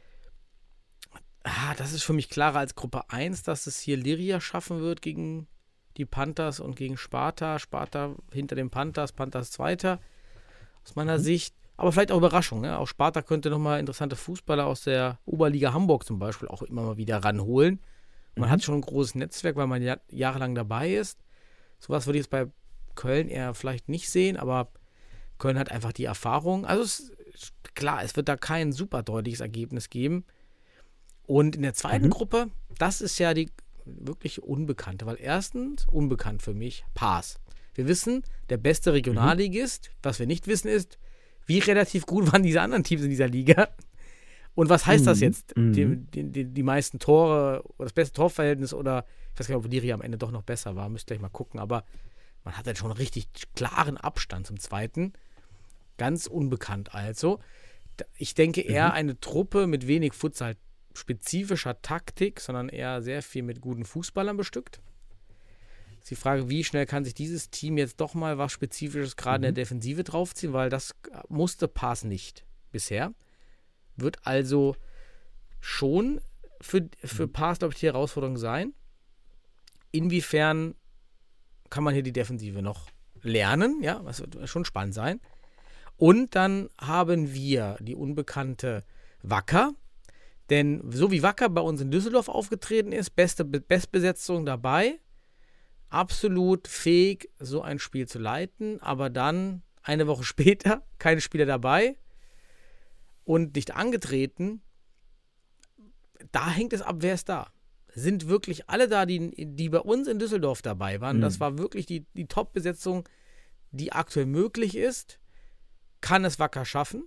Ah, das ist für mich klarer als Gruppe eins, dass es hier Liria schaffen wird gegen die Panthers und gegen Sparta. Sparta hinter den Panthers, Panthers Zweiter aus meiner Mhm. Sicht. Aber vielleicht auch Überraschung. Ne? Auch Sparta könnte nochmal interessante Fußballer aus der Oberliga Hamburg zum Beispiel auch immer mal wieder ranholen. Man Mhm. hat schon ein großes Netzwerk, weil man ja jahrelang dabei ist. Sowas würde ich jetzt bei Köln eher vielleicht nicht sehen, aber Köln hat einfach die Erfahrung. Also es ist klar, es wird da kein super deutliches Ergebnis geben. Und in der zweiten Mhm. Gruppe, das ist ja die wirklich Unbekannte, weil erstens, unbekannt für mich, Paas. Wir wissen, der beste Regionalligist, was wir nicht wissen ist, wie relativ gut waren diese anderen Teams in dieser Liga. Und was heißt das Mhm. jetzt? Mhm. Die, die, die, die meisten Tore oder das beste Torverhältnis oder ich weiß gar nicht, ob Liria am Ende doch noch besser war, müsst ihr gleich mal gucken, aber man hat dann schon einen richtig klaren Abstand zum zweiten. Ganz unbekannt also. Da- Ich denke eher Mhm. eine Truppe mit wenig Futsal-spezifischer Taktik, sondern eher sehr viel mit guten Fußballern bestückt. Ist die Frage, wie schnell kann sich dieses Team jetzt doch mal was Spezifisches gerade in der Mhm. Defensive draufziehen, weil das musste Pass nicht bisher. Wird also schon für, für Pass, glaube ich, die Herausforderung sein. Inwiefern kann man hier die Defensive noch lernen? Ja, das wird schon spannend sein. Und dann haben wir die unbekannte Wacker. Denn so wie Wacker bei uns in Düsseldorf aufgetreten ist, beste Be- Bestbesetzung dabei. absolut fähig, so ein Spiel zu leiten, aber dann eine Woche später keine Spieler dabei und nicht angetreten. Da hängt es ab, wer ist da. Sind wirklich alle da, die, die bei uns in Düsseldorf dabei waren. Mhm. Das war wirklich die, die Top-Besetzung, die aktuell möglich ist. Kann es Wacker schaffen?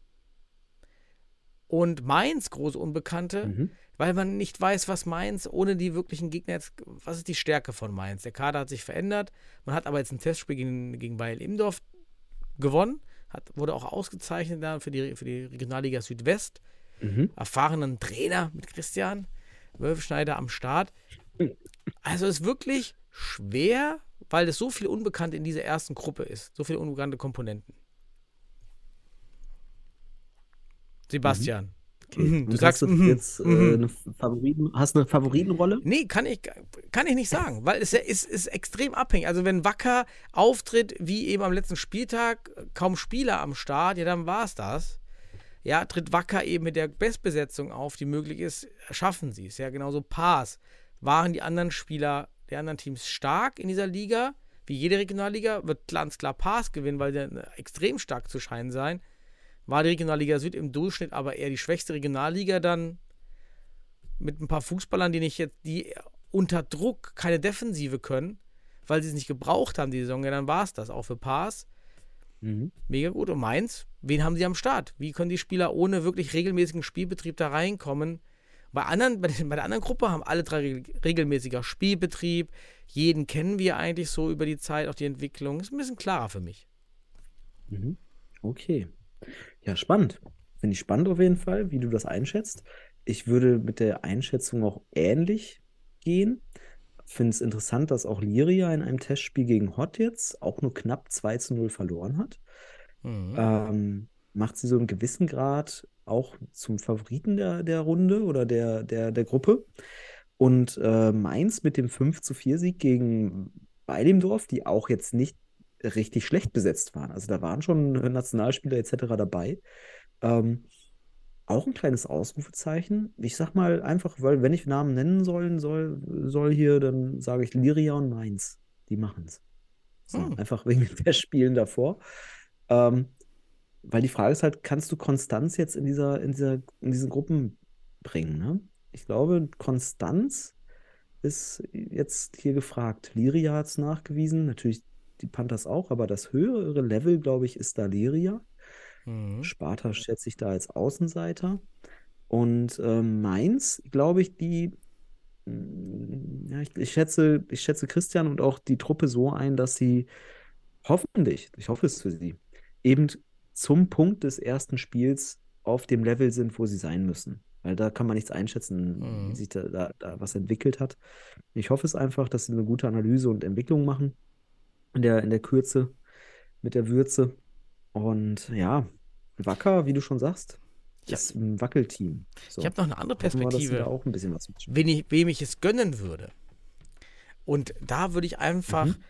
Und Mainz, große Unbekannte, mhm. weil man nicht weiß, was Mainz ohne die wirklichen Gegner jetzt, was ist die Stärke von Mainz? Der Kader hat sich verändert. Man hat aber jetzt ein Testspiel gegen, gegen Bayer Imdorf gewonnen. Hat, wurde auch ausgezeichnet da für die, für die Regionalliga Südwest. Mhm. Erfahrenen Trainer mit Christian Wölfschneider am Start. Also es ist wirklich schwer, weil es so viel Unbekannte in dieser ersten Gruppe ist. So viele unbekannte Komponenten. Sebastian. Okay. Du sagst hast du jetzt äh, eine Favoriten, hast du eine Favoritenrolle? Nee, kann ich, kann ich nicht sagen, weil es ist, ist extrem abhängig. Also wenn Wacker auftritt, wie eben am letzten Spieltag, kaum Spieler am Start, ja, dann war es das. Ja, tritt Wacker eben mit der Bestbesetzung auf, die möglich ist, schaffen sie es. Ja, genauso Paas. Waren die anderen Spieler der anderen Teams stark in dieser Liga? Wie jede Regionalliga wird ganz klar Paas gewinnen, weil sie extrem stark zu scheinen sein. War die Regionalliga Süd im Durchschnitt aber eher die schwächste Regionalliga, dann mit ein paar Fußballern, die nicht jetzt, die unter Druck keine Defensive können, weil sie es nicht gebraucht haben, die Saison, ja, dann war es das auch für Paas. Mhm. Mega gut. Und Mainz, wen haben sie am Start? Wie können die Spieler ohne wirklich regelmäßigen Spielbetrieb da reinkommen? Bei, anderen, bei, den, bei der anderen Gruppe haben alle drei regelmäßiger Spielbetrieb. Jeden kennen wir eigentlich so über die Zeit, auch die Entwicklung. Ist ein bisschen klarer für mich. Mhm. Okay. Ja, spannend. Finde ich spannend auf jeden Fall, wie du das einschätzt. Ich würde mit der Einschätzung auch ähnlich gehen. Finde es interessant, dass auch Liria in einem Testspiel gegen Hott jetzt auch nur knapp zwei zu null verloren hat. Mhm. Ähm, macht sie so einen gewissen Grad auch zum Favoriten der, der Runde oder der, der, der Gruppe. Und äh, Mainz mit dem fünf zu vier Sieg gegen Weidemdorf, die auch jetzt nicht richtig schlecht besetzt waren. Also da waren schon Nationalspieler et cetera dabei. Ähm, auch ein kleines Ausrufezeichen. Ich sag mal einfach, weil wenn ich Namen nennen sollen soll, soll hier, dann sage ich Liria und Mainz. Die machen es. So, hm. Einfach wegen den Testspielen davor. Ähm, weil die Frage ist halt, kannst du Konstanz jetzt in dieser, in dieser, in diesen Gruppen bringen? Ne? Ich glaube, Konstanz ist jetzt hier gefragt. Liria hat es nachgewiesen, natürlich die Panthers auch, aber das höhere Level, glaube ich, ist da Liria. Mhm. Sparta schätze ich da als Außenseiter. Und äh, Mainz, glaube ich, die mh, ja, ich, ich, schätze, ich schätze Christian und auch die Truppe so ein, dass sie hoffentlich, ich hoffe es für sie, eben zum Punkt des ersten Spiels auf dem Level sind, wo sie sein müssen. Weil da kann man nichts einschätzen, mhm. wie sich da, da, da was entwickelt hat. Ich hoffe es einfach, dass sie eine gute Analyse und Entwicklung machen. In der, in der Kürze, mit der Würze. Und ja, Wacker, wie du schon sagst, ist ein Wackelteam. So. Ich habe noch eine andere Perspektive, wir, da auch ein bisschen was wen ich, wem ich es gönnen würde. Und da würde ich einfach mhm.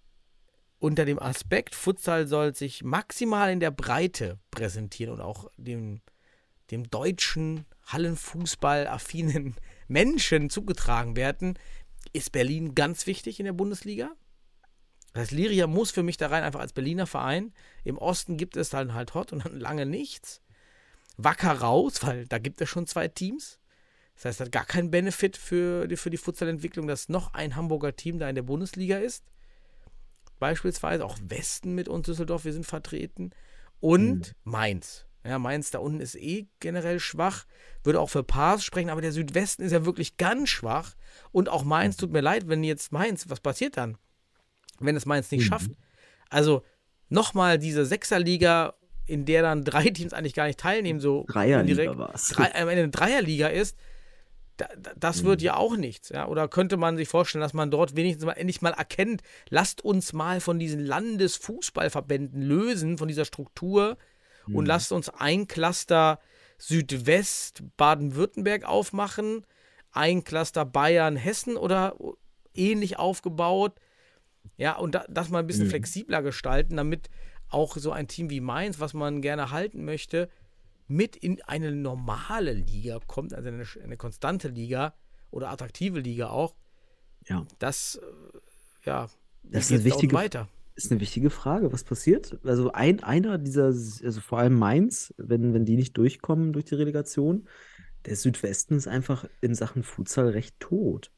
unter dem Aspekt, Futsal soll sich maximal in der Breite präsentieren und auch dem, dem deutschen Hallenfußball-affinen Menschen zugetragen werden, ist Berlin ganz wichtig in der Bundesliga. Das heißt, Liria muss für mich da rein, einfach als Berliner Verein. Im Osten gibt es dann halt Hott und dann lange nichts. Wacker raus, weil da gibt es schon zwei Teams. Das heißt, es hat gar keinen Benefit für die, für die Futsal-Entwicklung, dass noch ein Hamburger Team da in der Bundesliga ist. Beispielsweise auch Westen mit uns, Düsseldorf, wir sind vertreten. Und mhm. Mainz. Ja, Mainz da unten ist eh generell schwach. Würde auch für Paas sprechen, aber der Südwesten ist ja wirklich ganz schwach. Und auch Mainz, tut mir leid, wenn jetzt Mainz, was passiert dann? Wenn es Mainz nicht mhm. schafft. Also nochmal diese Sechserliga, in der dann drei Teams eigentlich gar nicht teilnehmen, so Dreierliga war es. Drei, am Ende eine Dreierliga ist, da, das mhm. wird ja auch nichts. Ja? Oder könnte man sich vorstellen, dass man dort wenigstens mal endlich mal erkennt, lasst uns mal von diesen Landesfußballverbänden lösen, von dieser Struktur mhm. und lasst uns ein Cluster Südwest Baden-Württemberg aufmachen, ein Cluster Bayern, Hessen oder ähnlich aufgebaut. Ja, und da, das mal ein bisschen mhm. flexibler gestalten, damit auch so ein Team wie Mainz, was man gerne halten möchte, mit in eine normale Liga kommt, also eine, eine konstante Liga oder attraktive Liga auch. Ja. Das ja, wie Das ist geht's eine da unten wichtige, weiter? ist eine wichtige Frage. Was passiert? Also ein, einer dieser, also vor allem Mainz, wenn, wenn die nicht durchkommen durch die Relegation, der Südwesten ist einfach in Sachen Futsal recht tot.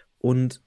Und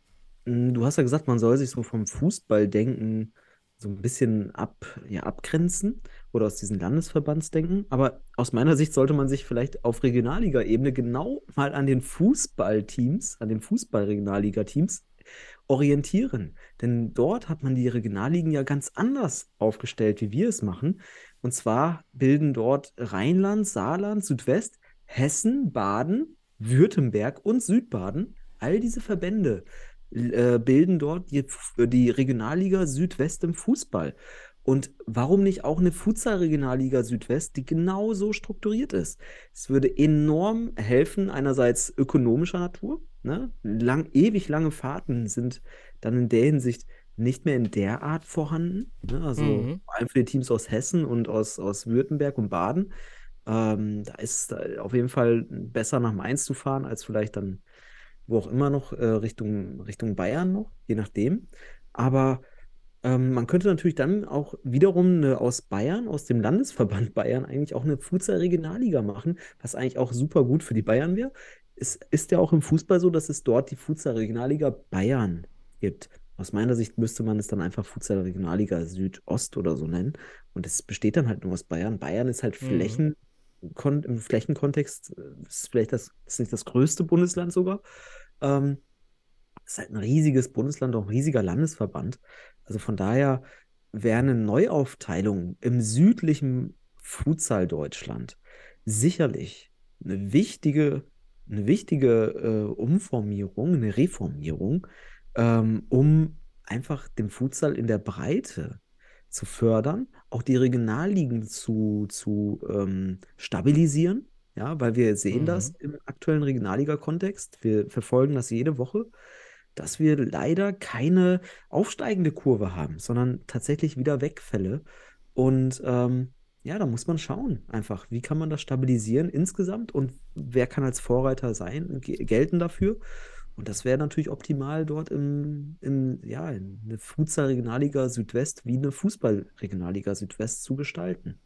mh, du hast ja gesagt, man soll sich so vom Fußballdenken so ein bisschen ab, ja, abgrenzen oder aus diesen Landesverbandsdenken. Aber aus meiner Sicht sollte man sich vielleicht auf Regionalliga-Ebene genau mal an den Fußballteams, an den Fußball-Regionalliga-Teams orientieren. Denn dort hat man die Regionalligen ja ganz anders aufgestellt, wie wir es machen. Und zwar bilden dort Rheinland, Saarland, Südwest, Hessen, Baden, Württemberg und Südbaden, all diese Verbände äh, bilden dort die, die Regionalliga Südwest im Fußball. Und warum nicht auch eine Futsal-Regionalliga Südwest, die genauso strukturiert ist? Es würde enorm helfen, einerseits ökonomischer Natur. Ne? Lang, ewig lange Fahrten sind dann in der Hinsicht nicht mehr in der Art vorhanden. Ne? Also Mhm. vor allem für die Teams aus Hessen und aus, aus Württemberg und Baden. Ähm, da ist äh, auf jeden Fall besser nach Mainz zu fahren, als vielleicht dann wo auch immer noch äh, Richtung, Richtung Bayern noch, je nachdem. Aber ähm, man könnte natürlich dann auch wiederum eine, aus Bayern, aus dem Landesverband Bayern, eigentlich auch eine Futsal-Regionalliga machen, was eigentlich auch super gut für die Bayern wäre. Es ist ja auch im Fußball so, dass es dort die Futsal-Regionalliga Bayern gibt. Aus meiner Sicht müsste man es dann einfach Futsal-Regionalliga Südost oder so nennen. Und es besteht dann halt nur aus Bayern. Bayern ist halt Mhm. Flächen, kon im Flächenkontext, äh, ist vielleicht das, ist nicht das größte Bundesland sogar. Ähm, ist halt ein riesiges Bundesland, auch ein riesiger Landesverband. Also von daher wäre eine Neuaufteilung im südlichen Futsal Deutschland sicherlich eine wichtige, eine wichtige äh, Umformierung, eine Reformierung, ähm, um einfach den Futsal in der Breite zu fördern, auch die Regionalligen zu, zu ähm, stabilisieren. Ja, weil wir sehen das Mhm. im aktuellen Regionalliga-Kontext. Wir verfolgen das jede Woche, dass wir leider keine aufsteigende Kurve haben, sondern tatsächlich wieder Wegfälle. Und ähm, ja, da muss man schauen, einfach, wie kann man das stabilisieren insgesamt und wer kann als Vorreiter sein, ge- gelten dafür. Und das wäre natürlich optimal dort im, im, ja, in eine Futsal-Regionalliga Südwest wie eine Fußball-Regionalliga Südwest zu gestalten.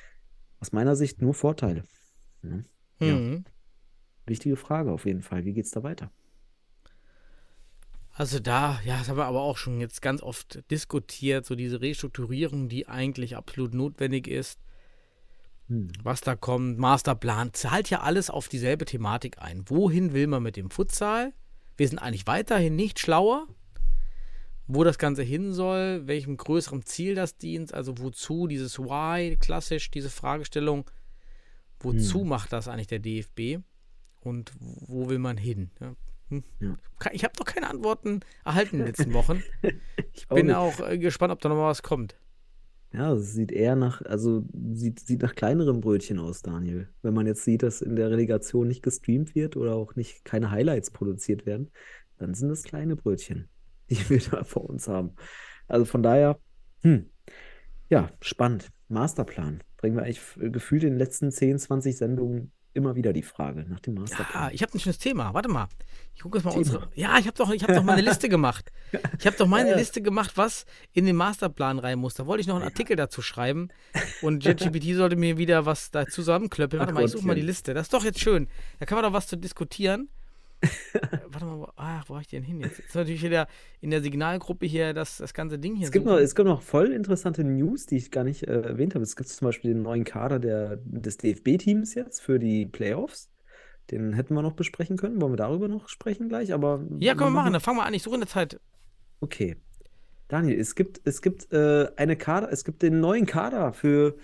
Aus meiner Sicht nur Vorteile. Ne? Ja, Mhm. wichtige Frage auf jeden Fall. Wie geht's da weiter? Also da, ja, das haben wir aber auch schon jetzt ganz oft diskutiert, so diese Restrukturierung, die eigentlich absolut notwendig ist, Hm. was da kommt, Masterplan, zahlt ja alles auf dieselbe Thematik ein. Wohin will man mit dem Futsal? Wir sind eigentlich weiterhin nicht schlauer, wo das Ganze hin soll, welchem größeren Ziel das dient, also wozu dieses Why, klassisch diese Fragestellung, wozu Hm. macht das eigentlich der D F B und wo will man hin? Ja. Hm. Ja. Ich habe noch keine Antworten erhalten in den letzten Wochen. Ich Ich auch bin nicht. auch äh, gespannt, ob da noch mal was kommt. Ja, es sieht eher nach, also sieht, sieht nach kleineren Brötchen aus, Daniel. Wenn man jetzt sieht, dass in der Relegation nicht gestreamt wird oder auch nicht keine Highlights produziert werden, dann sind das kleine Brötchen, die wir da vor uns haben. Also von daher, hm, ja, spannend. Masterplan. Bringen wir eigentlich f- gefühlt in den letzten zehn, zwanzig Sendungen immer wieder die Frage nach dem Ja, Masterplan. ich habe ein schönes Thema. Warte mal. Ich gucke jetzt mal unsere. Thema. Ja, ich habe doch, ich hab doch meine Liste gemacht. Ich habe doch meine Ja, Liste gemacht, was in den Masterplan rein muss. Da wollte ich noch einen ja. Artikel dazu schreiben. Und JetGPT sollte mir wieder was da zusammenklöppeln. Warte Ach mal, ich suche mal die Gottchen. Liste. Das ist doch jetzt schön. Da kann man doch was zu diskutieren. Äh, warte mal, wo, ach, wo habe ich die denn hin jetzt? Jetzt ist natürlich wieder in der Signalgruppe hier das, das ganze Ding hier Es gibt noch, suchen. es gibt noch voll interessante News, die ich gar nicht äh, erwähnt habe. Es gibt zum Beispiel den neuen Kader der, des D F B-Teams jetzt für die Playoffs. Den hätten wir noch besprechen können. Wollen wir darüber noch sprechen gleich? Aber Ja, können wir machen. machen. Dann fangen wir an. Ich suche in der Zeit. Okay. Daniel, es gibt, es gibt äh, eine Kader, es gibt den neuen Kader für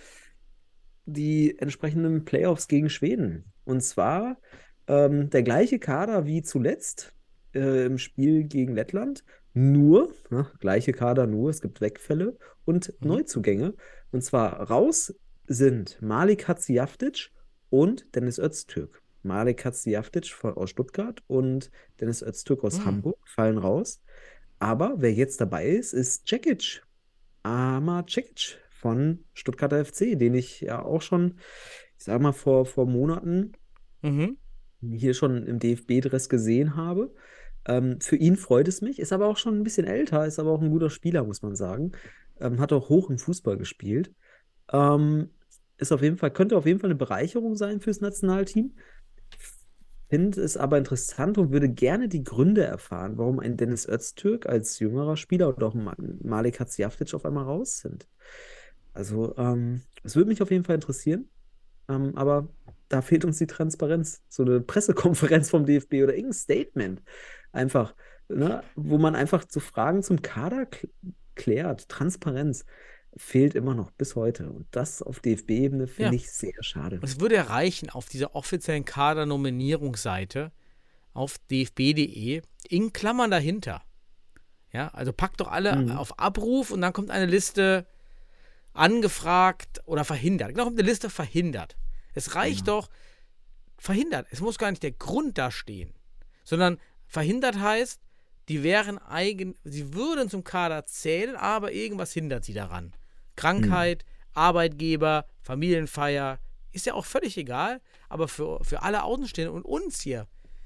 die entsprechenden Playoffs gegen Schweden. Und zwar ähm, der gleiche Kader wie zuletzt äh, im Spiel gegen Lettland. Nur, ne, gleiche Kader, nur, es gibt Wegfälle und Mhm. Neuzugänge. Und zwar raus sind Malik Hadziavdic und Dennis Öztürk. Malik Hadziavdic von- aus Stuttgart und Dennis Öztürk aus Hm. Hamburg fallen raus. Aber wer jetzt dabei ist, ist Cekic. Amar Cekic von Stuttgarter F C, den ich ja auch schon, ich sag mal, vor, vor Monaten Mhm. hier schon im D F B-Dress gesehen habe. Ähm, für ihn freut es mich, ist aber auch schon ein bisschen älter, ist aber auch ein guter Spieler, muss man sagen. Ähm, hat auch hoch im Fußball gespielt. Ähm, ist auf jeden Fall, könnte auf jeden Fall eine Bereicherung sein fürs Nationalteam. Finde es aber interessant und würde gerne die Gründe erfahren, warum ein Dennis Öztürk als jüngerer Spieler und auch Ma- Malik Hadziafic auf einmal raus sind. Also, ähm, es würde mich auf jeden Fall interessieren, ähm, aber da fehlt uns die Transparenz. So eine Pressekonferenz vom D F B oder irgendein Statement. Einfach, ne, wo man einfach zu Fragen zum Kader kl klärt. Transparenz fehlt immer noch bis heute. Und das auf D F B-Ebene Ja. finde ich sehr schade. Und es würde erreichen auf dieser offiziellen Kader-Nominierungsseite auf d f b punkt d e in Klammern dahinter. Ja, also packt doch alle Mhm. auf Abruf und dann kommt eine Liste angefragt oder verhindert. Genau, kommt eine Liste verhindert. Es reicht Ja. doch verhindert. Es muss gar nicht der Grund da stehen, sondern verhindert heißt, die wären eigen, sie würden zum Kader zählen, aber irgendwas hindert sie daran. Krankheit, Arbeitgeber, Familienfeier, ist ja auch völlig egal, aber für, für alle Außenstehenden und uns hier,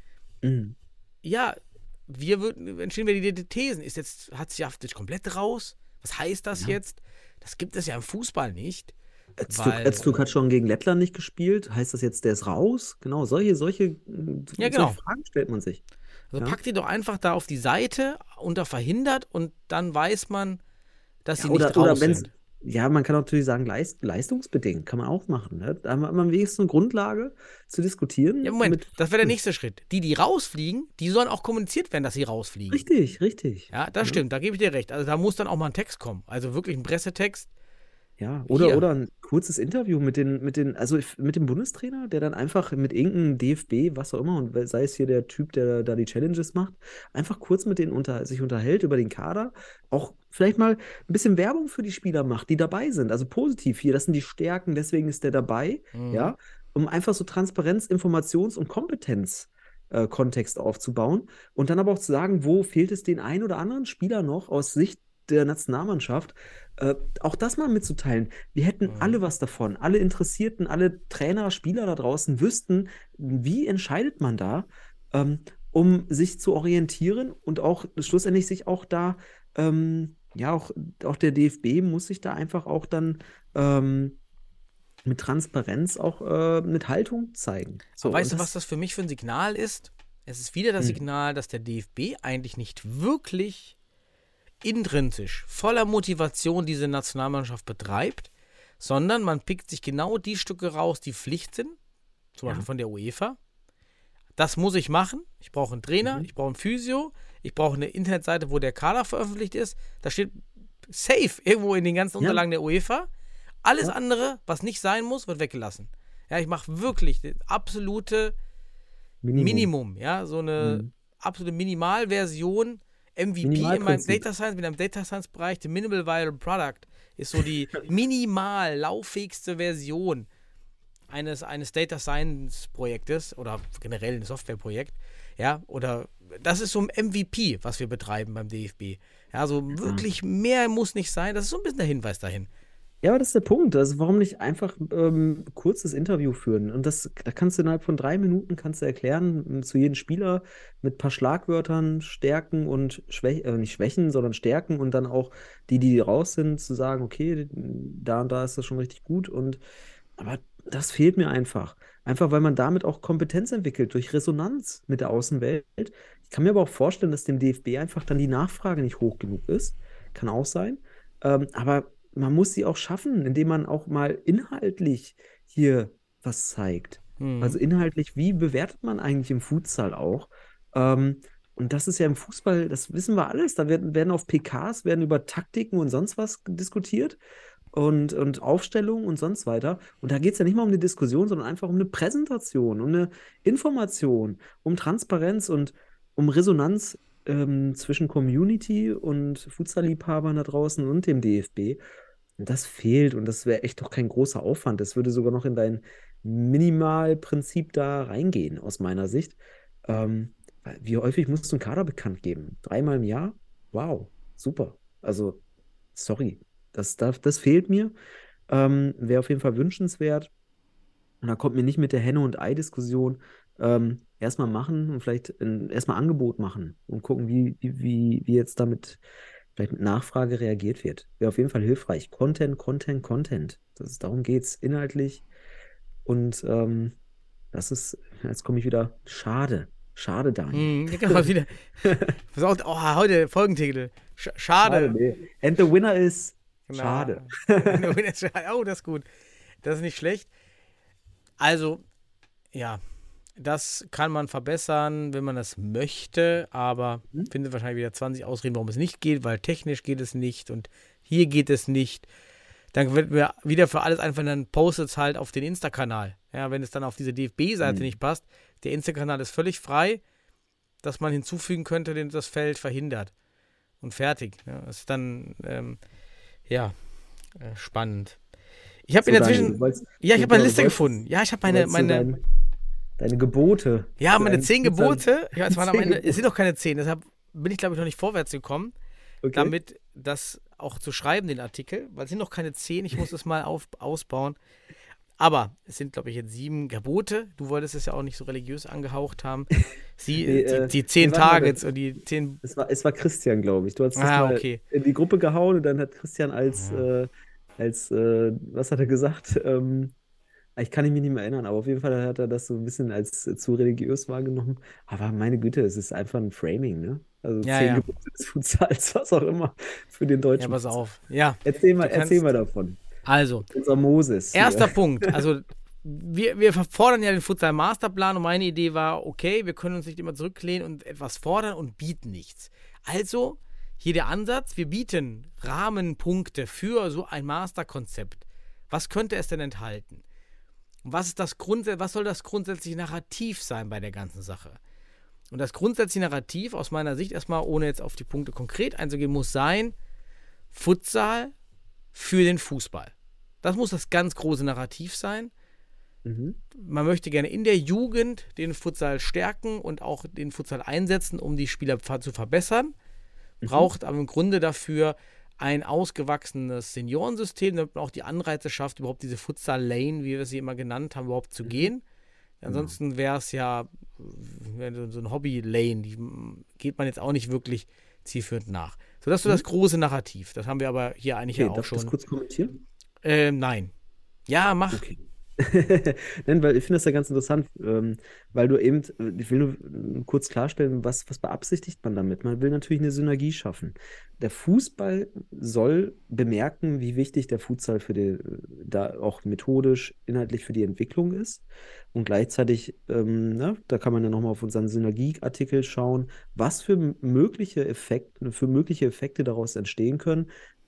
Mhm. ja, wir würden, entstehen wir die Thesen. Ist jetzt Hadziafic komplett raus? Was heißt das Ja. jetzt? Das gibt es ja im Fußball nicht. Öztürk, Weil- Öztürk hat schon gegen Lettland nicht gespielt. Heißt das jetzt, der ist raus? Genau, solche, solche, äh, Ja, genau. solche Fragen stellt man sich. Also Ja. packt die doch einfach da auf die Seite unter verhindert und dann weiß man, dass sie Ja, oder, nicht oder raus wenn's, sind. ja, man kann natürlich sagen, leist, leistungsbedingt, kann man auch machen. Ne? Da hat man wenigstens eine Grundlage zu diskutieren. Ja, Moment, mit- das wäre der nächste Schritt. Die, die rausfliegen, die sollen auch kommuniziert werden, dass sie rausfliegen. Richtig, richtig. Ja, das stimmt, da gebe ich dir recht. Also da muss dann auch mal ein Text kommen. Also wirklich ein Pressetext. Ja, oder, Hier. oder ein kurzes Interview mit den, mit den, also if- mit dem Bundestrainer, der dann einfach mit irgendeinem D F B, was auch immer, und sei es hier der Typ, der da die Challenges macht, einfach kurz mit denen unter, sich unterhält über den Kader, auch vielleicht mal ein bisschen Werbung für die Spieler macht, die dabei sind. Also positiv hier, das sind die Stärken, deswegen ist der dabei, Mhm. ja, um einfach so Transparenz, Informations- und Kompetenz. äh, Kontext aufzubauen und dann aber auch zu sagen, wo fehlt es den einen oder anderen Spieler noch aus Sicht der Nationalmannschaft, äh, auch das mal mitzuteilen. Wir hätten Mhm. alle was davon. Alle Interessierten, alle Trainer, Spieler da draußen wüssten, wie entscheidet man da, ähm, um sich zu orientieren und auch schlussendlich sich auch da, ähm, ja, auch, auch der D F B muss sich da einfach auch dann ähm, mit Transparenz auch äh, mit Haltung zeigen. So, Aber weißt und du, was das für mich für ein Signal ist? Es ist wieder das Hm. Signal, dass der D F B eigentlich nicht wirklich intrinsisch, voller Motivation diese Nationalmannschaft betreibt, sondern man pickt sich genau die Stücke raus, die Pflicht sind, zum Ja. Beispiel von der UEFA. Das muss ich machen. Ich brauche einen Trainer, Mhm. ich brauche einen Physio, ich brauche eine Internetseite, wo der Kader veröffentlicht ist. Da steht safe irgendwo in den ganzen Ja. Unterlagen der UEFA. Alles Ja. andere, was nicht sein muss, wird weggelassen. Ja, ich mache wirklich das absolute Minimum, ja, so eine Mhm. absolute Minimalversion, M V P in meinem Minimalprinzip. Data Science, mit einem Data Science Bereich, der Minimal Viable Product ist so die minimal lauffähigste Version eines, eines Data Science Projektes oder generell ein Softwareprojekt, ja, oder das ist so ein M V P, was wir betreiben beim D F B. Ja, so wirklich mehr muss nicht sein, das ist so ein bisschen der Hinweis dahin. Ja, aber das ist der Punkt. Also warum nicht einfach ähm, kurzes Interview führen? Und das, da kannst du innerhalb von drei Minuten kannst du erklären m, zu jedem Spieler mit ein paar Schlagwörtern, Stärken und Schwächen, äh, nicht Schwächen, sondern Stärken und dann auch die, die raus sind, zu sagen, okay, da und da ist das schon richtig gut. Und aber das fehlt mir einfach. Einfach, weil man damit auch Kompetenz entwickelt, durch Resonanz mit der Außenwelt. Ich kann mir aber auch vorstellen, dass dem D F B einfach dann die Nachfrage nicht hoch genug ist. Kann auch sein. Ähm, aber man muss sie auch schaffen, indem man auch mal inhaltlich hier was zeigt. Mhm. Also inhaltlich, wie bewertet man eigentlich im Futsal auch? Ähm, und das ist ja im Fußball, das wissen wir alles. Da werden, werden auf P Ks, werden über Taktiken und sonst was diskutiert und, und Aufstellungen und sonst weiter. Und da geht es ja nicht mal um eine Diskussion, sondern einfach um eine Präsentation, um eine Information, um Transparenz und um Resonanz ähm, zwischen Community und Futsal-Liebhabern da draußen und dem D F B. Und das fehlt und das wäre echt doch kein großer Aufwand. Das würde sogar noch in dein Minimalprinzip da reingehen, aus meiner Sicht. Ähm, weil wie häufig musst du einen Kader bekannt geben? Dreimal im Jahr? Wow, super. Also, sorry, das, darf, das fehlt mir. Ähm, wäre auf jeden Fall wünschenswert. Und da kommt mir nicht mit der Henne- und Ei-Diskussion. Ähm, erstmal machen und vielleicht ein, erstmal Angebot machen und gucken, wie, wie, wie jetzt damit vielleicht mit Nachfrage reagiert wird. Wäre auf jeden Fall hilfreich. Content, Content, Content. Das ist, darum geht es inhaltlich. Und ähm, das ist, jetzt komme ich wieder, schade. Schade, Daniel. Hm, genau, wieder. Oh, heute Folgentitel. Sch schade. Schade, nee. And the winner is Genau. schade. Oh, das ist gut. Das ist nicht schlecht. Also, ja, das kann man verbessern, wenn man das möchte, aber Hm? findet wahrscheinlich wieder zwanzig Ausreden, warum es nicht geht, weil technisch geht es nicht und hier geht es nicht. Dann wird mir wieder für alles einfach, dann postet es halt auf den Insta-Kanal. Ja, wenn es dann auf diese D F B-Seite Hm. nicht passt. Der Insta-Kanal ist völlig frei, dass man hinzufügen könnte, den das Feld verhindert. Und fertig. Ja, das ist dann, ähm, ja, äh, spannend. Ich habe So, in der Daniel, Zwischen... du wolltest- Ja, ich du- habe meine du Liste wolltest- gefunden. Ja, ich habe du meine, wolltest so meine, dein, deine Gebote. ja, für meine einen zehn Futsal- Gebote. Ja, es waren am Zehn Ende, es Gebote. sind noch keine zehn, deshalb bin ich, glaube ich, noch nicht vorwärts gekommen, Okay. damit das auch zu schreiben, den Artikel, weil es sind noch keine zehn, ich muss das mal auf, ausbauen. Aber es sind, glaube ich, jetzt sieben Gebote. Du wolltest es ja auch nicht so religiös angehaucht haben. Sie, Nee, die, äh, die zehn nee, warte mal, Targets und die zehn. Es war, es war Christian, glaube ich. Du hast das Ah, mal okay. in die Gruppe gehauen und dann hat Christian als, äh, als äh, was hat er gesagt? Ähm, ich kann mich nicht mehr erinnern, aber auf jeden Fall hat er das so ein bisschen als äh, zu religiös wahrgenommen. Aber meine Güte, es ist einfach ein Framing, ne? Also Ja, zehn ja. Gebote des Futsals, was auch immer, für den Ja, deutschen pass Futsal. auf. Ja, Erzähl mal, Du kannst- erzähl mal davon. also, Unser Moses. hier. erster Punkt. Also, wir, wir fordern ja den Futsal-Masterplan und meine Idee war, okay, wir können uns nicht immer zurücklehnen und etwas fordern und bieten nichts. Also, hier der Ansatz, wir bieten Rahmenpunkte für so ein Masterkonzept. Was könnte es denn enthalten? Und was, ist das Grund, was soll das grundsätzliche Narrativ sein bei der ganzen Sache? Und das grundsätzliche Narrativ aus meiner Sicht erstmal, ohne jetzt auf die Punkte konkret einzugehen, muss sein, Futsal für den Fußball. Das muss das ganz große Narrativ sein. Mhm. Man möchte gerne in der Jugend den Futsal stärken und auch den Futsal einsetzen, um die Spieler zu verbessern. Braucht aber im Grunde dafür ein ausgewachsenes Seniorensystem, damit man auch die Anreize schafft, überhaupt diese Futsal-Lane, wie wir sie immer genannt haben, überhaupt zu gehen. Ansonsten wäre es ja wär so ein Hobby-Lane, die geht man jetzt auch nicht wirklich zielführend nach. So, das ist so das große Narrativ. Das haben wir aber hier eigentlich Okay, ja auch darf ich das schon. kurz kommentieren? Ähm, nein. Ja, mach. Okay. Nein, weil ich finde das ja ganz interessant, ähm, weil du eben, äh, ich will nur äh, kurz klarstellen, was, was beabsichtigt man damit? Man will natürlich eine Synergie schaffen. Der Fußball soll bemerken, wie wichtig der Futsal für die, da auch methodisch, inhaltlich für die Entwicklung ist. Und gleichzeitig, ähm, ne, da kann man ja nochmal auf unseren Synergieartikel schauen, was für mögliche Effekte, für mögliche Effekte daraus entstehen können,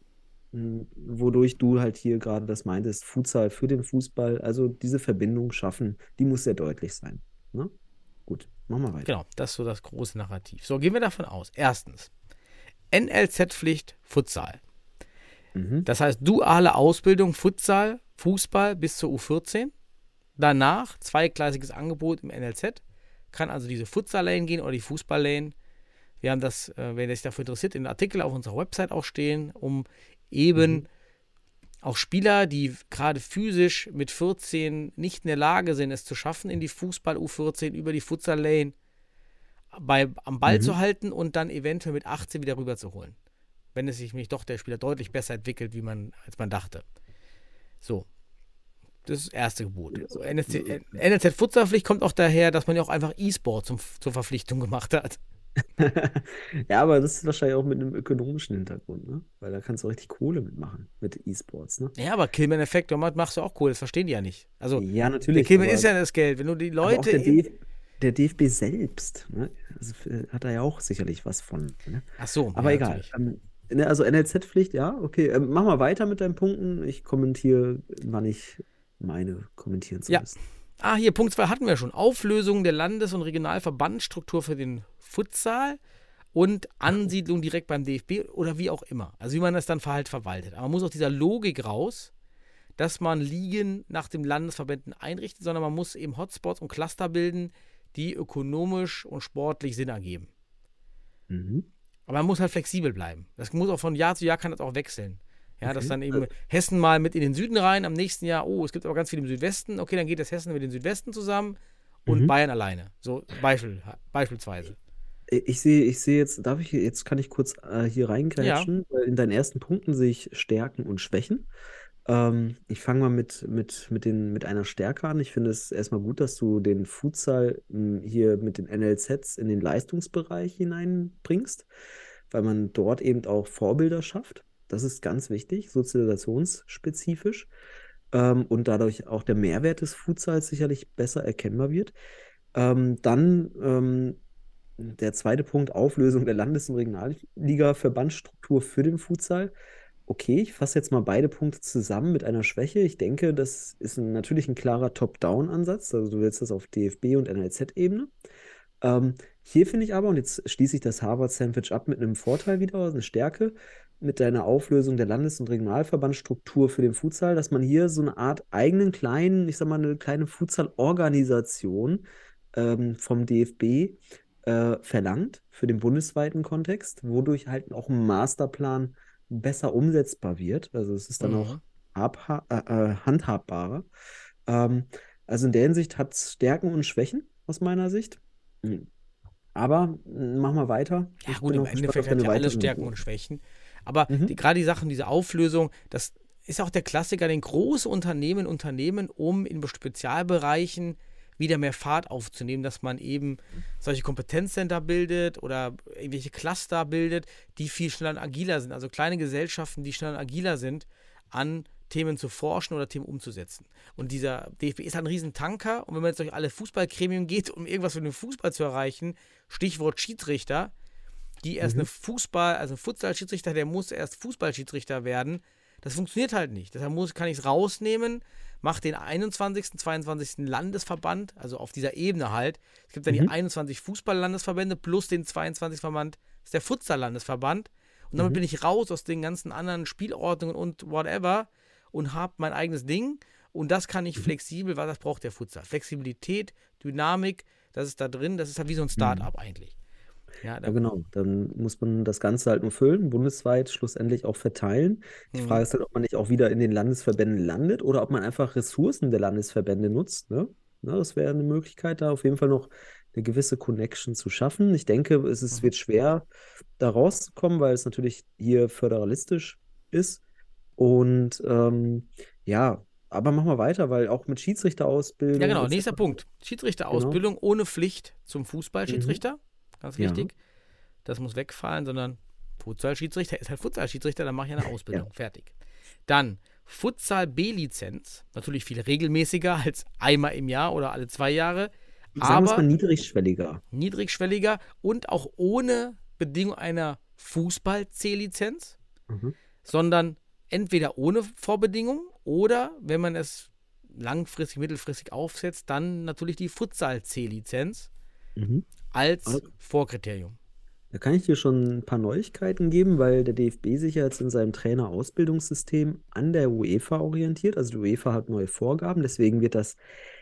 wodurch du halt hier gerade das meintest, Futsal für den Fußball, also diese Verbindung schaffen, die muss sehr deutlich sein. Ne? Gut, machen wir weiter. Genau, das ist so das große Narrativ. So, gehen wir davon aus. Erstens, N L Z-Pflicht Futsal. Mhm. Das heißt, duale Ausbildung Futsal, Fußball bis zur U vierzehn. Danach zweigleisiges Angebot im N L Z. Kann also diese Futsal-Lane gehen oder die Fußball-Lane. Wir haben das, äh, wenn ihr sich dafür interessiert, in den Artikel auf unserer Website auch stehen, um eben mhm. auch Spieler, die gerade physisch mit vierzehn nicht in der Lage sind, es zu schaffen, in die Fußball-U vierzehn über die Futsal-Lane bei, am Ball Mhm. zu halten und dann eventuell mit achtzehn wieder rüber zu holen. Wenn es sich nämlich doch der Spieler deutlich besser entwickelt, wie man, als man dachte. So. Das ist das erste Gebot. So, N L Z-Futsalpflicht kommt auch daher, dass man ja auch einfach E-Sport zum, zur Verpflichtung gemacht hat. Ja, aber das ist wahrscheinlich auch mit einem ökonomischen Hintergrund, ne? Weil da kannst du richtig Kohle mitmachen, mit E-Sports, ne? Ja, aber Killman-Effekt, machst du auch Kohle, das verstehen die ja nicht. Also, Ja, der natürlich. Killman aber- ist ja das Geld. Wenn du die aber auch Leute. der, in- D F der D F B selbst, ne? Also, äh, hat da ja auch sicherlich was von, ne? Ach so. Aber ja, egal. natürlich. Ähm, ne, also N L Z-Pflicht, ja, okay. Ähm, mach mal weiter mit deinen Punkten. Ich kommentiere, wann ich meine kommentieren zu Ja. müssen. Ah, hier Punkt zwei hatten wir schon. Auflösung der Landes- und Regionalverbandsstruktur für den Futsal und Ansiedlung direkt beim D F B oder wie auch immer. Also wie man das dann halt verwaltet. Aber man muss aus dieser Logik raus, dass man Ligen nach den Landesverbänden einrichtet, sondern man muss eben Hotspots und Cluster bilden, die ökonomisch und sportlich Sinn ergeben. Mhm. Aber man muss halt flexibel bleiben. Das muss auch von Jahr zu Jahr kann das auch wechseln. Ja, dass Okay. dann eben Hessen mal mit in den Süden rein, am nächsten Jahr, oh, es gibt aber ganz viel im Südwesten, okay, dann geht das Hessen mit den Südwesten zusammen und Mhm. Bayern alleine. So Beispiel, beispielsweise. Ich sehe, ich sehe jetzt, darf ich, jetzt kann ich kurz äh, hier Ja. reingrätschen, weil in deinen ersten Punkten sehe ich Stärken und Schwächen. Ähm, ich fange mal mit, mit, mit, den, mit einer Stärke an. Ich finde es erstmal gut, dass du den Futsal mh, hier mit den N L Zs in den Leistungsbereich hineinbringst, weil man dort eben auch Vorbilder schafft. Das ist ganz wichtig, sozialisationsspezifisch. Ähm, und dadurch auch der Mehrwert des Futsals sicherlich besser erkennbar wird. Ähm, dann ähm, der zweite Punkt, Auflösung der Landes- und Regionalliga-Verbandsstruktur für den Futsal. Okay, ich fasse jetzt mal beide Punkte zusammen mit einer Schwäche. Ich denke, das ist ein, natürlich ein klarer Top-Down-Ansatz. Also du willst das auf D F B- und N L Z-Ebene. Ähm, hier finde ich aber, und jetzt schließe ich das Harvard-Sandwich ab mit einem Vorteil wieder, eine Stärke, mit deiner Auflösung der Landes- und Regionalverbandsstruktur für den Futsal, dass man hier so eine Art eigenen kleinen, ich sag mal, eine kleine Futsal-Organisation ähm, vom D F B äh, verlangt für den bundesweiten Kontext, wodurch halt auch ein Masterplan besser umsetzbar wird. Also es ist dann auch Mhm. habha- äh, äh, handhabbarer. Ähm, also in der Hinsicht hat es Stärken und Schwächen aus meiner Sicht. Mhm. Aber mm, mach mal weiter. Ja Ich gut, bin im auch gespannt auf Endeffekt hat deine ja alles weiteren Stärken und Punkte. Schwächen. Aber Mhm. die, gerade die Sachen, diese Auflösung, das ist auch der Klassiker, den große Unternehmen Unternehmen, um in Spezialbereichen wieder mehr Fahrt aufzunehmen, dass man eben solche Kompetenzcenter bildet oder irgendwelche Cluster bildet, die viel schneller und agiler sind. Also kleine Gesellschaften, die schneller und agiler sind, an Themen zu forschen oder Themen umzusetzen. Und dieser D F B ist halt ein Riesentanker. Und wenn man jetzt durch alle Fußballgremien geht, um irgendwas für den Fußball zu erreichen, Stichwort Schiedsrichter, die erst Mhm. eine Fußball, also ein Futsal-Schiedsrichter, der muss erst Fußballschiedsrichter werden. Das funktioniert halt nicht. Deshalb muss, kann ich es rausnehmen, mache den einundzwanzigsten, zweiundzwanzigsten Landesverband, also auf dieser Ebene halt. Es gibt dann die Mhm. einundzwanzig Fußball-Landesverbände plus den zweiundzwanzigsten Verband, das ist der Futsal-Landesverband. Und damit Mhm. bin ich raus aus den ganzen anderen Spielordnungen und whatever und habe mein eigenes Ding. Und das kann ich Mhm. flexibel, weil das braucht der Futsal. Flexibilität, Dynamik, das ist da drin. Das ist halt wie so ein Mhm. Start-up eigentlich. Ja, Ja, da, genau. Dann muss man das Ganze halt nur füllen, bundesweit schlussendlich auch verteilen. Die Frage mhm. ist halt, ob man nicht auch wieder in den Landesverbänden landet oder ob man einfach Ressourcen der Landesverbände nutzt. Ne? Na, das wäre eine Möglichkeit, da auf jeden Fall noch eine gewisse Connection zu schaffen. Ich denke, es ist, Mhm. wird schwer, da rauszukommen, weil es natürlich hier föderalistisch ist. Und ähm, ja, aber machen wir weiter, weil auch mit Ja, Schiedsrichterausbildung genau. et cetera. Nächster Punkt. Genau. Schiedsrichterausbildung ohne Pflicht zum Mhm. Fußballschiedsrichter. Ganz Ja, wichtig. Das muss wegfallen, sondern Futsal-Schiedsrichter ist halt Futsal-Schiedsrichter, dann mache ich eine ja. Ausbildung. Fertig. Dann Futsal B-Lizenz. Natürlich viel regelmäßiger als einmal im Jahr oder alle zwei Jahre. Sagen wir es mal Aber niedrigschwelliger. niedrigschwelliger und auch ohne Bedingung einer Fußball-C-Lizenz, Mhm. sondern entweder ohne Vorbedingung oder, wenn man es langfristig, mittelfristig aufsetzt, dann natürlich die Futsal-C-Lizenz Mhm. als Aber Vorkriterium. da kann ich dir schon ein paar Neuigkeiten geben, weil der D F B sich ja jetzt in seinem Trainerausbildungssystem an der UEFA orientiert. Also die UEFA hat neue Vorgaben, deswegen wird das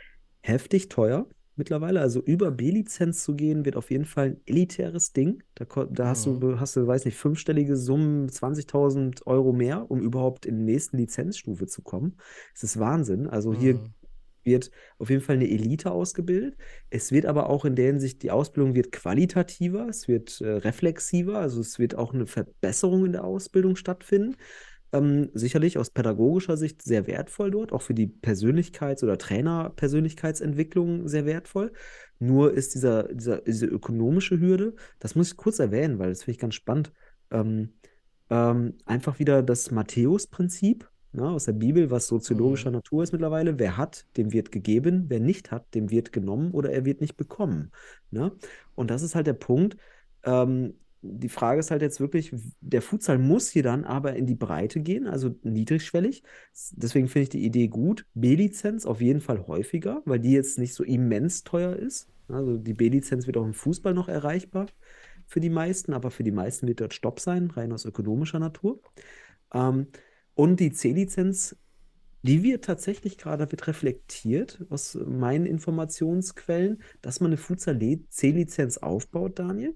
heftig teuer mittlerweile. Also über B-Lizenz zu gehen, wird auf jeden Fall ein elitäres Ding. Da, ko- da hast Mhm. du, hast du, weiß nicht, fünfstellige Summen, zwanzigtausend Euro mehr, um überhaupt in die nächsten Lizenzstufe zu kommen. Das ist Wahnsinn. Also hier Mhm. wird auf jeden Fall eine Elite ausgebildet. Es wird aber auch in der Hinsicht, die Ausbildung wird qualitativer, es wird äh, reflexiver, also es wird auch eine Verbesserung in der Ausbildung stattfinden. Ähm, sicherlich aus pädagogischer Sicht sehr wertvoll dort, auch für die Persönlichkeits- oder Trainerpersönlichkeitsentwicklung sehr wertvoll. Nur ist dieser, dieser, diese ökonomische Hürde, das muss ich kurz erwähnen, weil das finde ich ganz spannend, ähm, ähm, einfach wieder das Matthäus-Prinzip, ne, aus der Bibel, was soziologischer Mhm. Natur ist mittlerweile. Wer hat, dem wird gegeben. Wer nicht hat, dem wird genommen oder er wird nicht bekommen. Ne? Und das ist halt der Punkt. Ähm, die Frage ist halt jetzt wirklich, der Futsal muss hier dann aber in die Breite gehen, also niedrigschwellig. S- Deswegen finde ich die Idee gut. B-Lizenz auf jeden Fall häufiger, weil die jetzt nicht so immens teuer ist. Also die B-Lizenz wird auch im Fußball noch erreichbar für die meisten, aber für die meisten wird dort Stopp sein, rein aus ökonomischer Natur. Ähm, und die C-Lizenz, die wird tatsächlich gerade wird reflektiert aus meinen Informationsquellen, dass man eine Futsal-C-Lizenz aufbaut, Daniel.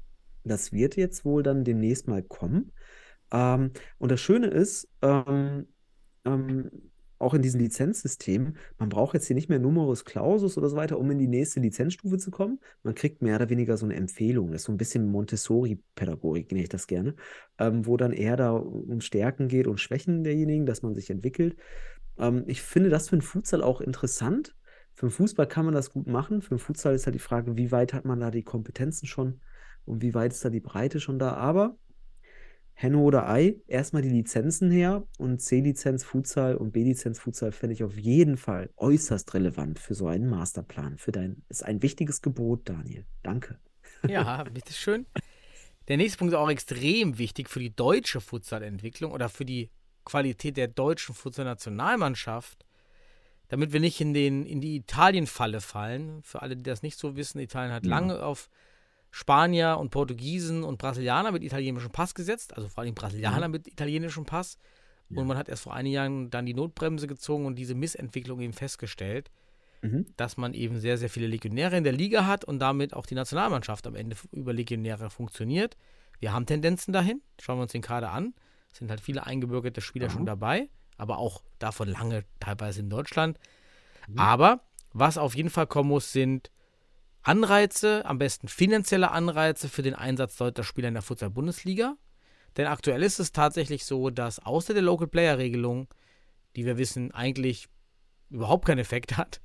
Das wird jetzt wohl dann demnächst mal kommen. Ähm, und das Schöne ist, ähm, ähm, auch in diesem Lizenzsystem, man braucht jetzt hier nicht mehr Numerus Clausus oder so weiter, um in die nächste Lizenzstufe zu kommen. Man kriegt mehr oder weniger so eine Empfehlung. Das ist so ein bisschen Montessori-Pädagogik, nenne ich das gerne, ähm, wo dann eher da um Stärken geht und Schwächen derjenigen, dass man sich entwickelt. Ähm, ich finde das für den Futsal auch interessant. Für den Fußball kann man das gut machen. Für den Futsal ist halt die Frage, wie weit hat man da die Kompetenzen schon und wie weit ist da die Breite schon da. Aber Henne oder Ei, erstmal die Lizenzen her und C-Lizenz Futsal und B-Lizenz Futsal fände ich auf jeden Fall äußerst relevant für so einen Masterplan. Für dein, ist ein wichtiges Gebot, Daniel. Danke. Ja, bitteschön. Der nächste Punkt ist auch extrem wichtig für die deutsche Futsal-Entwicklung oder für die Qualität der deutschen Futsal-Nationalmannschaft, damit wir nicht in, den, in die Italien-Falle fallen. Für alle, die das nicht so wissen, Italien hat Ja. lange auf Spanier und Portugiesen und Brasilianer mit italienischem Pass gesetzt, also vor allem Brasilianer Ja. mit italienischem Pass. Ja. Und man hat erst vor einigen Jahren dann die Notbremse gezogen und diese Missentwicklung eben festgestellt, Mhm. dass man eben sehr, sehr viele Legionäre in der Liga hat und damit auch die Nationalmannschaft am Ende über Legionäre funktioniert. Wir haben Tendenzen dahin, schauen wir uns den Kader an. Es sind halt viele eingebürgerte Spieler Ja. schon dabei, aber auch davon lange teilweise in Deutschland. Mhm. Aber was auf jeden Fall kommen muss, sind Anreize, am besten finanzielle Anreize für den Einsatz deutscher Spieler in der Futsal-Bundesliga. Denn aktuell ist es tatsächlich so, dass außer der Local-Player-Regelung, die wir wissen, eigentlich überhaupt keinen Effekt hat,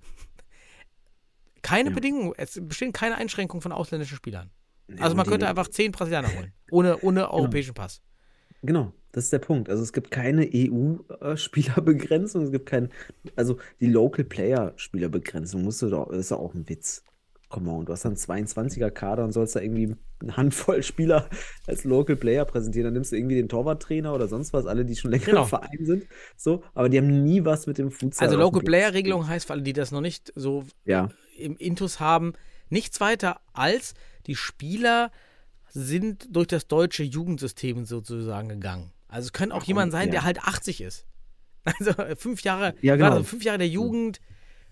keine Ja. Bedingungen, es bestehen keine Einschränkungen von ausländischen Spielern. Ja, Also man und könnte die- einfach zehn Brasilianer holen, ohne, ohne europäischen Pass. Genau, das ist der Punkt. Also es gibt keine E U-Spielerbegrenzung, es gibt kein, also die Local Player-Spielerbegrenzung musst du doch, das ist ja auch ein Witz. Come on, du hast dann zweiundzwanziger-Kader und sollst da irgendwie eine Handvoll Spieler als Local Player präsentieren. Dann nimmst du irgendwie den Torwarttrainer oder sonst was, alle, die schon länger Genau. im Verein sind. So, aber die haben nie was mit dem Futsal. Also auf dem Local Platz Player-Regelung heißt, für alle, die das noch nicht so Ja, im Intus haben, nichts weiter als die Spieler sind durch das deutsche Jugendsystem sozusagen gegangen. Also es kann auch Ach, jemand sein, ja. der halt achtzig ist. Also fünf Jahre, Ja, genau. also fünf Jahre der Jugend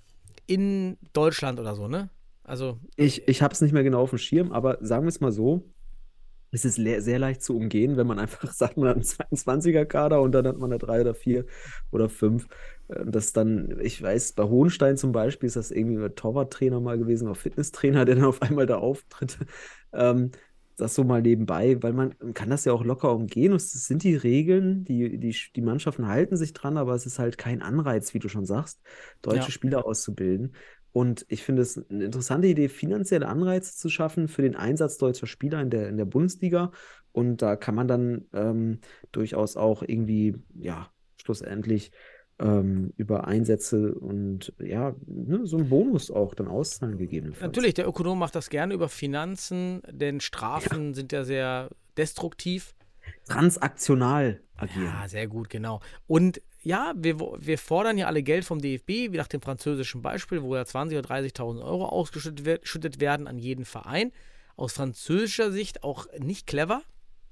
in Deutschland oder so, ne? Also Ich, ich habe es nicht mehr genau auf dem Schirm, aber sagen wir es mal so, es ist le sehr leicht zu umgehen, wenn man einfach sagt, man hat einen zweiundzwanziger-Kader und dann hat man da drei oder vier oder fünf. Äh, Das dann, ich weiß, bei Hohenstein zum Beispiel ist das irgendwie ein Torwarttrainer mal gewesen, oder Fitnesstrainer, der dann auf einmal da auftritt. Ähm, das so mal nebenbei, weil man kann das ja auch locker umgehen. Und es sind die Regeln, die, die, die Mannschaften halten sich dran, aber es ist halt kein Anreiz, wie du schon sagst, deutsche Ja. Spieler auszubilden. Und ich finde es eine interessante Idee, finanzielle Anreize zu schaffen für den Einsatz deutscher Spieler in der, in der Bundesliga. Und da kann man dann ähm, durchaus auch irgendwie, ja, schlussendlich ähm, über Einsätze und ja, ne, so einen Bonus auch dann auszahlen gegebenenfalls. natürlich, der Ökonom macht das gerne über Finanzen, denn Strafen sind ja sehr destruktiv. Transaktional agieren. Ja, sehr gut, genau. Und ja, wir, wir fordern ja alle Geld vom D F B, wie nach dem französischen Beispiel, wo ja zwanzigtausend oder dreißigtausend Euro ausgeschüttet wird, schüttet werden an jeden Verein. Aus französischer Sicht auch nicht clever,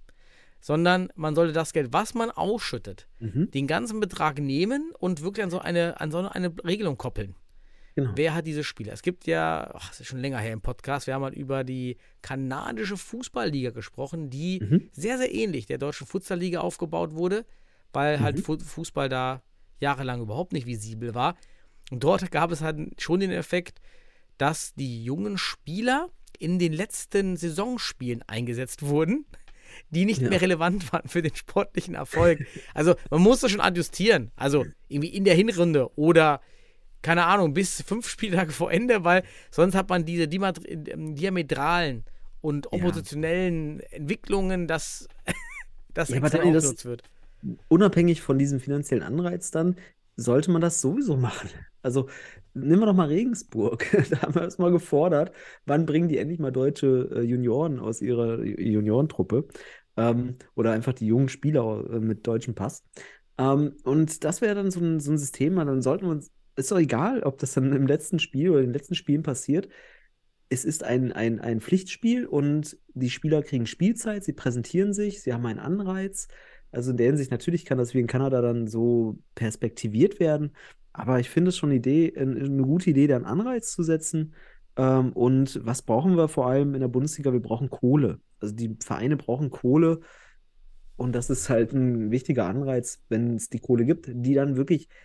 sondern man sollte das Geld, was man ausschüttet, Mhm, den ganzen Betrag nehmen und wirklich an so eine, an so eine Regelung koppeln. genau. Wer hat diese Spieler? Es gibt ja, ach, das ist schon länger her im Podcast, wir haben mal über die kanadische Fußballliga gesprochen, die Mhm. sehr, sehr ähnlich der deutschen Futsalliga aufgebaut wurde, weil halt Mhm. Fu- Fußball da jahrelang überhaupt nicht visibel war. Und dort gab es halt schon den Effekt, dass die jungen Spieler in den letzten Saisonspielen eingesetzt wurden, die nicht Ja. mehr relevant waren für den sportlichen Erfolg. Also man muss das schon adjustieren. Also irgendwie in der Hinrunde oder keine Ahnung, bis fünf Spieltage vor Ende, weil sonst hat man diese diamet- ähm, diametralen und Ja. oppositionellen Entwicklungen, dass das Ja, aber extrem Daniel, das- ausgenutzt wird. Unabhängig von diesem finanziellen Anreiz dann, sollte man das sowieso machen. Also nehmen wir doch mal Regensburg. Da haben wir es mal gefordert, wann bringen die endlich mal deutsche äh, Junioren aus ihrer Ju- Juniorentruppe ähm, oder einfach die jungen Spieler äh, mit deutschem Pass. Ähm, und das wäre dann so ein, so ein System, dann sollten wir uns, ist doch egal, ob das dann im letzten Spiel oder in den letzten Spielen passiert. Es ist ein, ein, ein Pflichtspiel und die Spieler kriegen Spielzeit, sie präsentieren sich, sie haben einen Anreiz. Also in der Hinsicht, natürlich kann das wie in Kanada dann so perspektiviert werden, aber ich finde es schon eine Idee, eine eine gute Idee, da einen Anreiz zu setzen. Ähm, und was brauchen wir vor allem in der Bundesliga? Wir brauchen Kohle. Also die Vereine brauchen Kohle und das ist halt ein wichtiger Anreiz, wenn es die Kohle gibt, die dann wirklich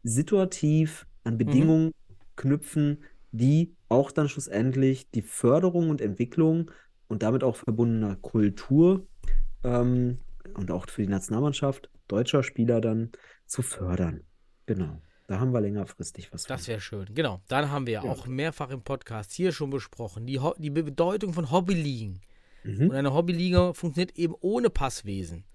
situativ an Mhm. Bedingungen knüpfen, die auch dann schlussendlich die Förderung und Entwicklung und damit auch verbundener Kultur ähm, und auch für die Nationalmannschaft deutscher Spieler dann zu fördern. Genau. Da haben wir längerfristig was Das von. wäre schön. Genau. Dann haben wir Ja. auch mehrfach im Podcast hier schon besprochen, die, Ho die Bedeutung von Hobbyligen. Und Mhm. eine Hobbyliga funktioniert eben ohne Passwesen.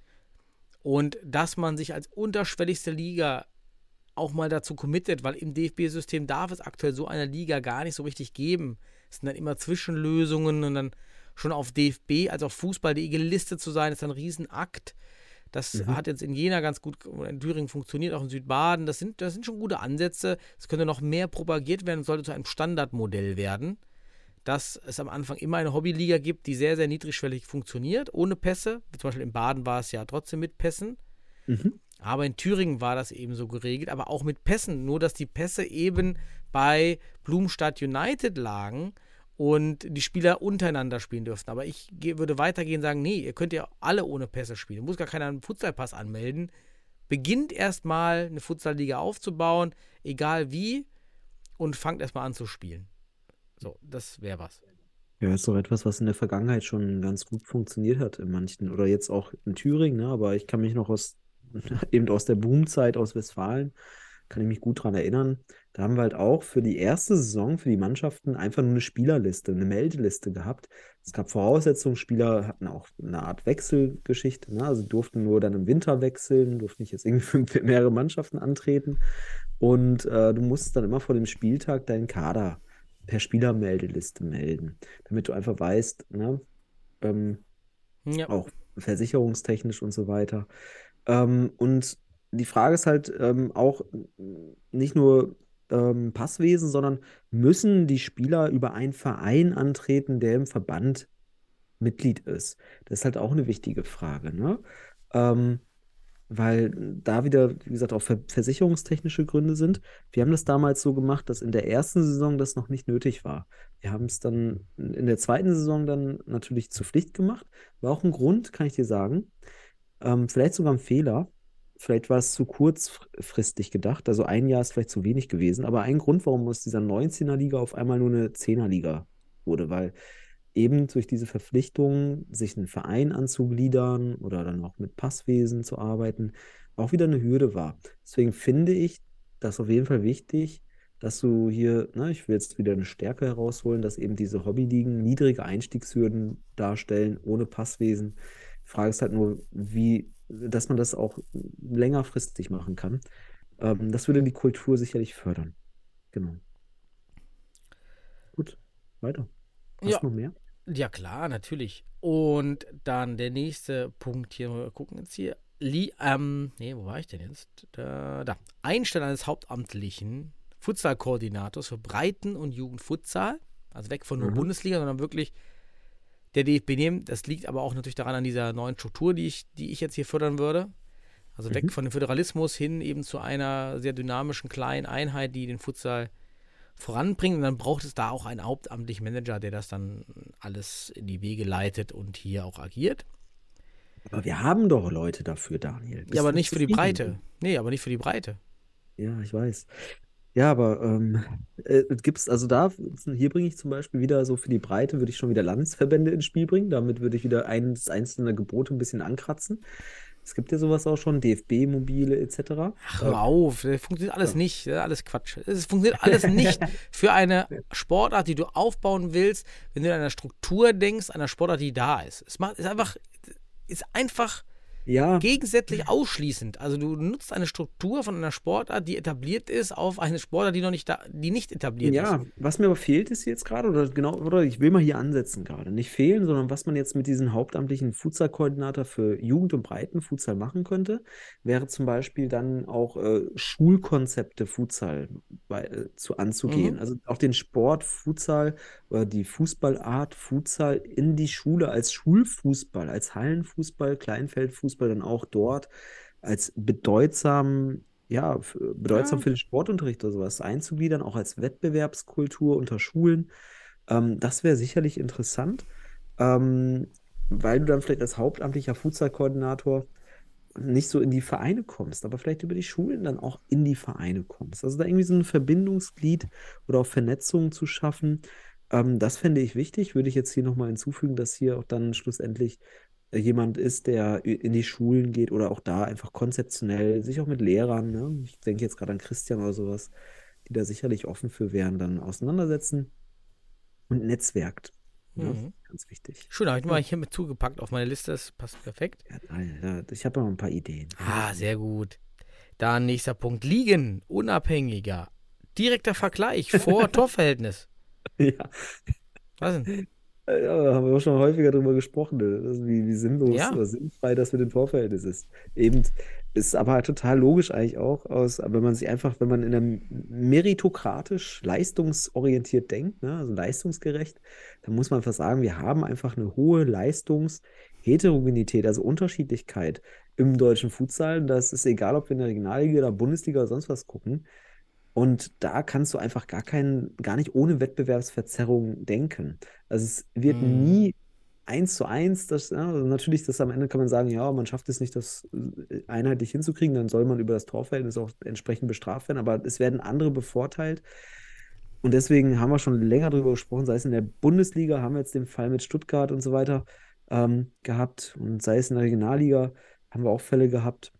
Und dass man sich als unterschwelligste Liga auch mal dazu committet, weil im D F B-System darf es aktuell so eine Liga gar nicht so richtig geben. Es sind dann immer Zwischenlösungen und dann schon auf D F B als auch Fußball punkt de gelistet zu sein, ist ein Riesenakt. Das Mhm. hat jetzt in Jena ganz gut, in Thüringen funktioniert, auch in Südbaden. Das sind, das sind schon gute Ansätze. Es könnte noch mehr propagiert werden und sollte zu einem Standardmodell werden, dass es am Anfang immer eine Hobbyliga gibt, die sehr, sehr niedrigschwellig funktioniert, ohne Pässe. Wie zum Beispiel in Baden war es ja trotzdem mit Pässen. Mhm. Aber in Thüringen war das eben so geregelt, aber auch mit Pässen. Nur, dass die Pässe eben bei Blumstadt United lagen und die Spieler untereinander spielen dürften. Aber ich ge- würde weitergehen und sagen, nee, ihr könnt ja alle ohne Pässe spielen. Muss gar keiner einen Futsalpass anmelden. Beginnt erstmal eine Futsalliga aufzubauen, egal wie, und fangt erstmal an zu spielen. So, das wäre was. Ja, ist doch etwas, was in der Vergangenheit schon ganz gut funktioniert hat in manchen, oder jetzt auch in Thüringen, ne? Aber ich kann mich noch aus, eben aus der Boomzeit aus Westfalen, kann ich mich gut dran erinnern. Da haben wir halt auch für die erste Saison für die Mannschaften einfach nur eine Spielerliste, eine Meldeliste gehabt. Es gab Voraussetzungen, Spieler hatten auch eine Art Wechselgeschichte, ne? Also durften nur dann im Winter wechseln, durften nicht jetzt irgendwie für mehrere Mannschaften antreten. Und äh, du musst dann immer vor dem Spieltag deinen Kader per Spielermeldeliste melden, damit du einfach weißt, ne, ähm, Ja. auch versicherungstechnisch und so weiter. Ähm, und die Frage ist halt ähm, auch nicht nur ähm, Passwesen, sondern müssen die Spieler über einen Verein antreten, der im Verband Mitglied ist? Das ist halt auch eine wichtige Frage, ne? Ähm, weil da wieder, wie gesagt, auch ver versicherungstechnische Gründe sind. Wir haben das damals so gemacht, dass in der ersten Saison das noch nicht nötig war. Wir haben es dann in der zweiten Saison dann natürlich zur Pflicht gemacht. War auch ein Grund, kann ich dir sagen. Ähm, vielleicht sogar ein Fehler. Vielleicht war es zu kurzfristig gedacht. Also ein Jahr ist vielleicht zu wenig gewesen. Aber ein Grund, warum aus dieser neunzehner-Liga auf einmal nur eine zehner-Liga wurde, weil eben durch diese Verpflichtung, sich einen Verein anzugliedern oder dann auch mit Passwesen zu arbeiten, auch wieder eine Hürde war. Deswegen finde ich das auf jeden Fall wichtig, dass du hier, ne, ich will jetzt wieder eine Stärke herausholen, dass eben diese Hobbyligen niedrige Einstiegshürden darstellen, ohne Passwesen. Die Frage ist halt nur, wie, dass man das auch längerfristig machen kann. Ähm, das würde die Kultur sicherlich fördern. Genau. Gut, weiter. Hast Ja. du noch mehr? Ja, klar, natürlich. Und dann der nächste Punkt hier, wir gucken jetzt hier. Li ähm, nee, wo war ich denn jetzt? Da, da. Einstellen eines hauptamtlichen Futsal-Koordinators für Breiten- und Jugendfutsal. Also weg von nur Mhm. Bundesliga, sondern wirklich der D F B nehmen. Das liegt aber auch natürlich daran an dieser neuen Struktur, die ich, die ich jetzt hier fördern würde. Also weg Mhm. von dem Föderalismus hin eben zu einer sehr dynamischen kleinen Einheit, die den Futsal voranbringen. Und dann braucht es da auch einen hauptamtlichen Manager, der das dann alles in die Wege leitet und hier auch agiert. Aber wir haben doch Leute dafür, Daniel. Bist Ja, aber du nicht für die zufrieden? Breite. Nee, aber nicht für die Breite. Ja, ich weiß. Ja, aber ähm, äh, gibt's, also da, hier bringe ich zum Beispiel wieder so für die Breite, würde ich schon wieder Landesverbände ins Spiel bringen. Damit würde ich wieder ein, das einzelne Gebot ein bisschen ankratzen. Es gibt ja sowas auch schon, D F B-Mobile et cetera. Ach, hör auf, das funktioniert alles Ja. nicht. Das ist alles Quatsch. Es funktioniert alles nicht für eine Sportart, die du aufbauen willst, wenn du an einer Struktur denkst, einer Sportart, die da ist. Es macht, ist einfach, ist einfach Ja, gegensätzlich ausschließend. Also du nutzt eine Struktur von einer Sportart, die etabliert ist, auf eine Sportart, die noch nicht da, die nicht etabliert ja, ist. was mir aber fehlt ist jetzt gerade, oder genau, oder ich will mal hier ansetzen gerade. Nicht fehlen, sondern was man jetzt mit diesem hauptamtlichen Futsal-Koordinator für Jugend- und Breitenfutsal machen könnte, wäre zum Beispiel dann auch äh, Schulkonzepte Futsal bei, äh, zu anzugehen. Mhm. Also auch den Sport Futsal oder die Fußballart Futsal in die Schule als Schulfußball, als Hallenfußball, Kleinfeldfußball dann auch dort als bedeutsam, ja, f- bedeutsam Ja. für den Sportunterricht oder sowas einzugliedern, auch als Wettbewerbskultur unter Schulen. Ähm, das wäre sicherlich interessant, ähm, weil du dann vielleicht als hauptamtlicher Futsal-Koordinator nicht so in die Vereine kommst, aber vielleicht über die Schulen dann auch in die Vereine kommst. Also da irgendwie so ein Verbindungsglied oder auch Vernetzung zu schaffen, ähm, das fände ich wichtig. Würde ich jetzt hier nochmal hinzufügen, dass hier auch dann schlussendlich äh, jemand ist, der in die Schulen geht oder auch da einfach konzeptionell sich auch mit Lehrern, ne? Ich denke jetzt gerade an Christian oder sowas, die da sicherlich offen für wären, dann auseinandersetzen und netzwerkt. Ne? Mhm. Ganz wichtig. Schön, habe ich mal hier mit zugepackt auf meine Liste, das passt perfekt. Ja, ja, ich habe noch ein paar Ideen. Ah, sehr gut. Dann nächster Punkt, liegen, unabhängiger, direkter Vergleich vor Torverhältnis. Ja. Was denn? Ja, da haben wir auch schon häufiger drüber gesprochen, ne? Das ist wie, wie sinnlos Ja. oder sinnfrei das mit dem Torverhältnis ist. Eben ist aber halt total logisch eigentlich auch, aus, wenn man sich einfach, wenn man in einem meritokratisch, leistungsorientiert denkt, ne, also leistungsgerecht, dann muss man einfach sagen, wir haben einfach eine hohe Leistungsheterogenität, also Unterschiedlichkeit im deutschen Futsal. Das ist egal, ob wir in der Regionalliga oder Bundesliga oder sonst was gucken. Und da kannst du einfach gar keinen, gar nicht ohne Wettbewerbsverzerrung denken. Also es wird Mhm. nie eins zu eins, das, ja, also natürlich, das am Ende kann man sagen, ja, man schafft es nicht, das äh, einheitlich hinzukriegen, dann soll man über das Torverhältnis auch entsprechend bestraft werden, aber es werden andere bevorteilt. Und deswegen haben wir schon länger darüber gesprochen, sei es in der Bundesliga, haben wir jetzt den Fall mit Stuttgart und so weiter ähm, gehabt, und sei es in der Regionalliga, haben wir auch Fälle gehabt.